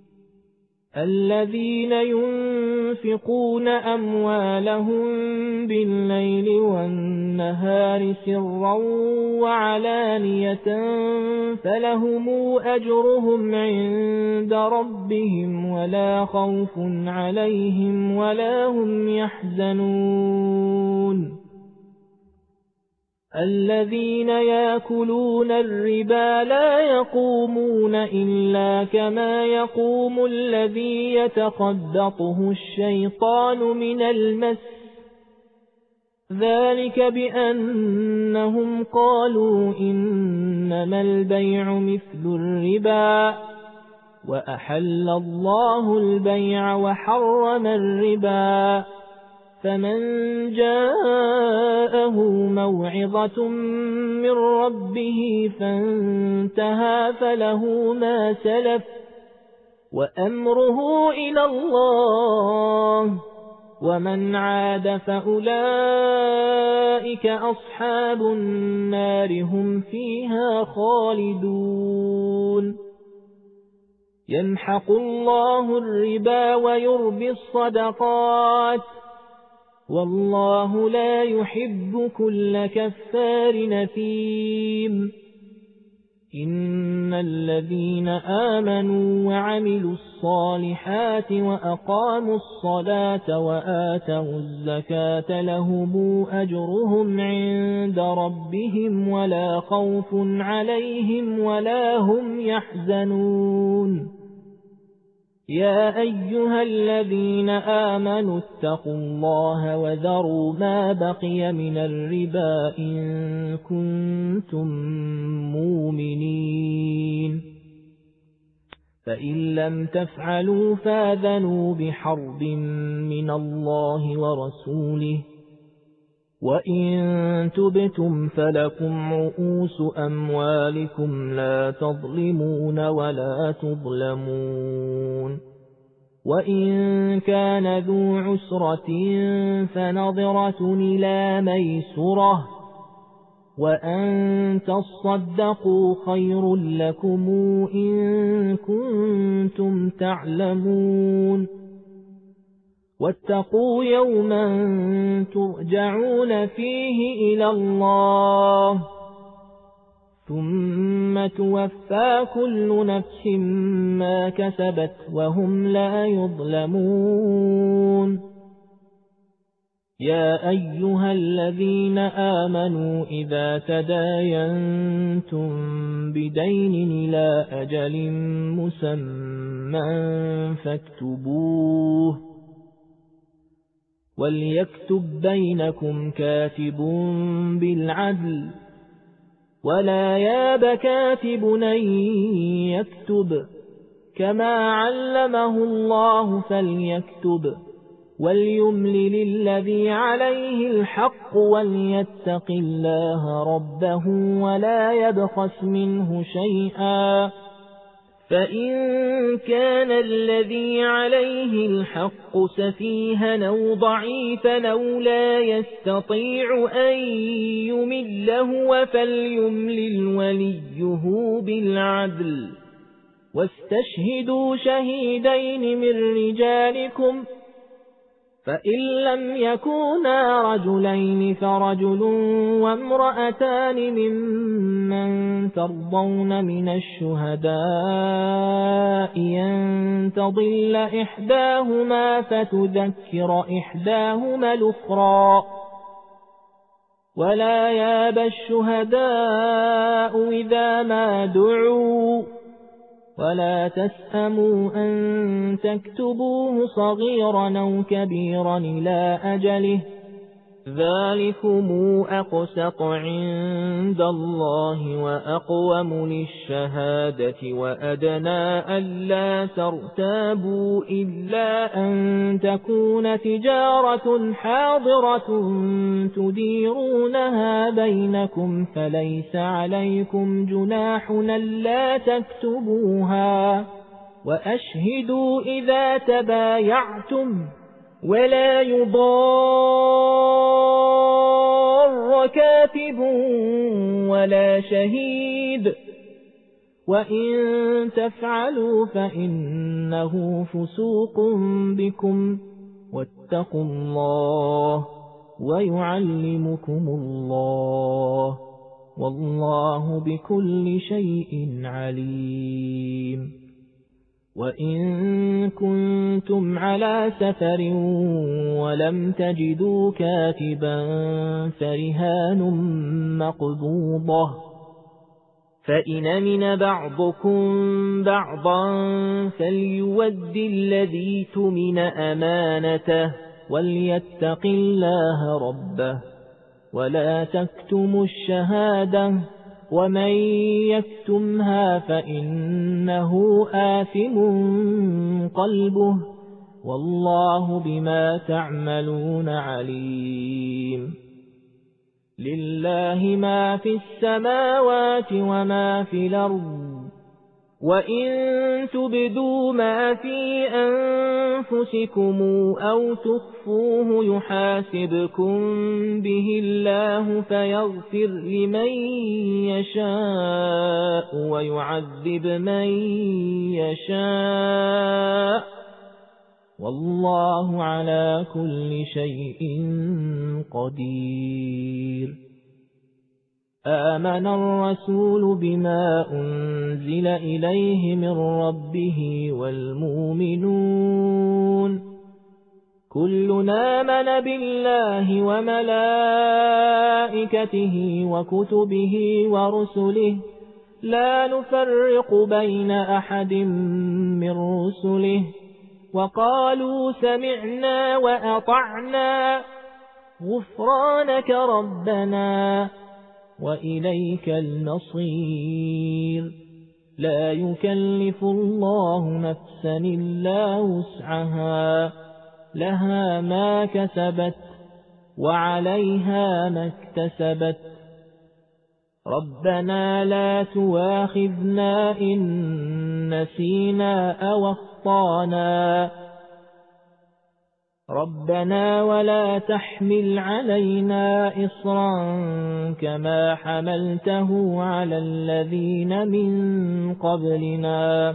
الذين ينفقون أموالهم بالليل والنهار سرا وعلانية فلهم أجرهم عند ربهم ولا خوف عليهم ولا هم يحزنون الذين يأكلون الربا لا يقومون إلا كما يقوم الذي يتخبطه الشيطان من المس ذلك بأنهم قالوا إنما البيع مثل الربا وأحل الله البيع وحرم الربا فمن جاءه موعظة من ربه فانتهى فله ما سلف وأمره إلى الله ومن عاد فأولئك أصحاب النار هم فيها خالدون يمحق الله الربا ويربي الصدقات والله لا يحب كل كفار نثيم إن الذين آمنوا وعملوا الصالحات وأقاموا الصلاة وآتوا الزكاة لهم أجرهم عند ربهم ولا خوف عليهم ولا هم يحزنون يا أيها الذين آمنوا اتقوا الله وذروا ما بقي من الربا إن كنتم مؤمنين فإن لم تفعلوا فاذنوا بحرب من الله ورسوله وإن تبتم فلكم رؤوس أموالكم لا تظلمون ولا تظلمون وإن كان ذو عسرة فنظرة إلى ميسرة وأن تصدقوا خير لكم إن كنتم تعلمون واتقوا يوما ترجعون فيه إلى الله ثم توفى كل نفس ما كسبت وهم لا يظلمون يا أيها الذين آمنوا إذا تداينتم بدين إلى أجل مسمى فاكتبوه وليكتب بينكم كاتب بالعدل ولا ياب كاتب أن يكتب كما علمه الله فليكتب وليملل الذي عليه الحق وليتق الله ربه ولا يبخس منه شيئا فإن كان الذي عليه الحق سفيها أو ضعيفا أو لا يستطيع أن يمل هو فليملل وليه بالعدل واستشهدوا شهيدين من رجالكم فإن لم يكونا رجلين فرجل وامرأتان ممن ترضون من الشهداء أن تضل إحداهما فتذكر إحداهما الأخرى ولا ياب الشهداء إذا ما دعوا ولا تسأموا أن تكتبوه صغيرا أو كبيرا إلى أجله ذلكم أقسط عند الله وأقوم للشهادة وأدنى ألا ترتابوا إلا أن تكون تجارة حاضرة تديرونها بينكم فليس عليكم جناح ألا تكتبوها وأشهدوا إذا تبايعتم ولا يضار كاتب ولا شهيد وإن تفعلوا فإنه فسوق بكم واتقوا الله ويعلمكم الله والله بكل شيء عليم وإن كنتم على سفر ولم تجدوا كاتبا فرهان مقبوضة فإن من بعضكم بعضا فليود الذي تمن أمانته وليتق الله ربه ولا تكتموا الشهادة ومن يكتمها فإنه آثم قلبه والله بما تعملون عليم لله ما في السماوات وما في الأرض وإن تبدوا ما في أنفسكم أو تخفوه يحاسبكم به الله فيغفر لمن يشاء ويعذب من يشاء والله على كل شيء قدير آمن الرسول بما أنزل إليه من ربه والمؤمنون كلنا آمن بالله وملائكته وكتبه ورسله لا نفرق بين أحد من رسله وقالوا سمعنا وأطعنا غفرانك ربنا وإليك المصير لا يكلف الله نفسا إلا وسعها لها ما كسبت وعليها ما اكتسبت ربنا لا تواخذنا إن نسينا أو أخطأنا ربنا ولا تحمل علينا إصرا كما حملته على الذين من قبلنا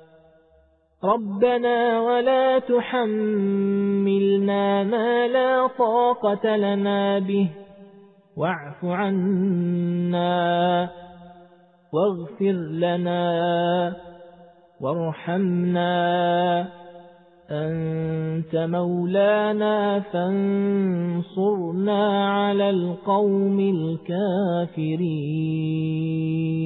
ربنا ولا تحملنا ما لا طاقة لنا به واعف عنا واغفر لنا وارحمنا أنت مولانا فانصرنا على القوم الكافرين.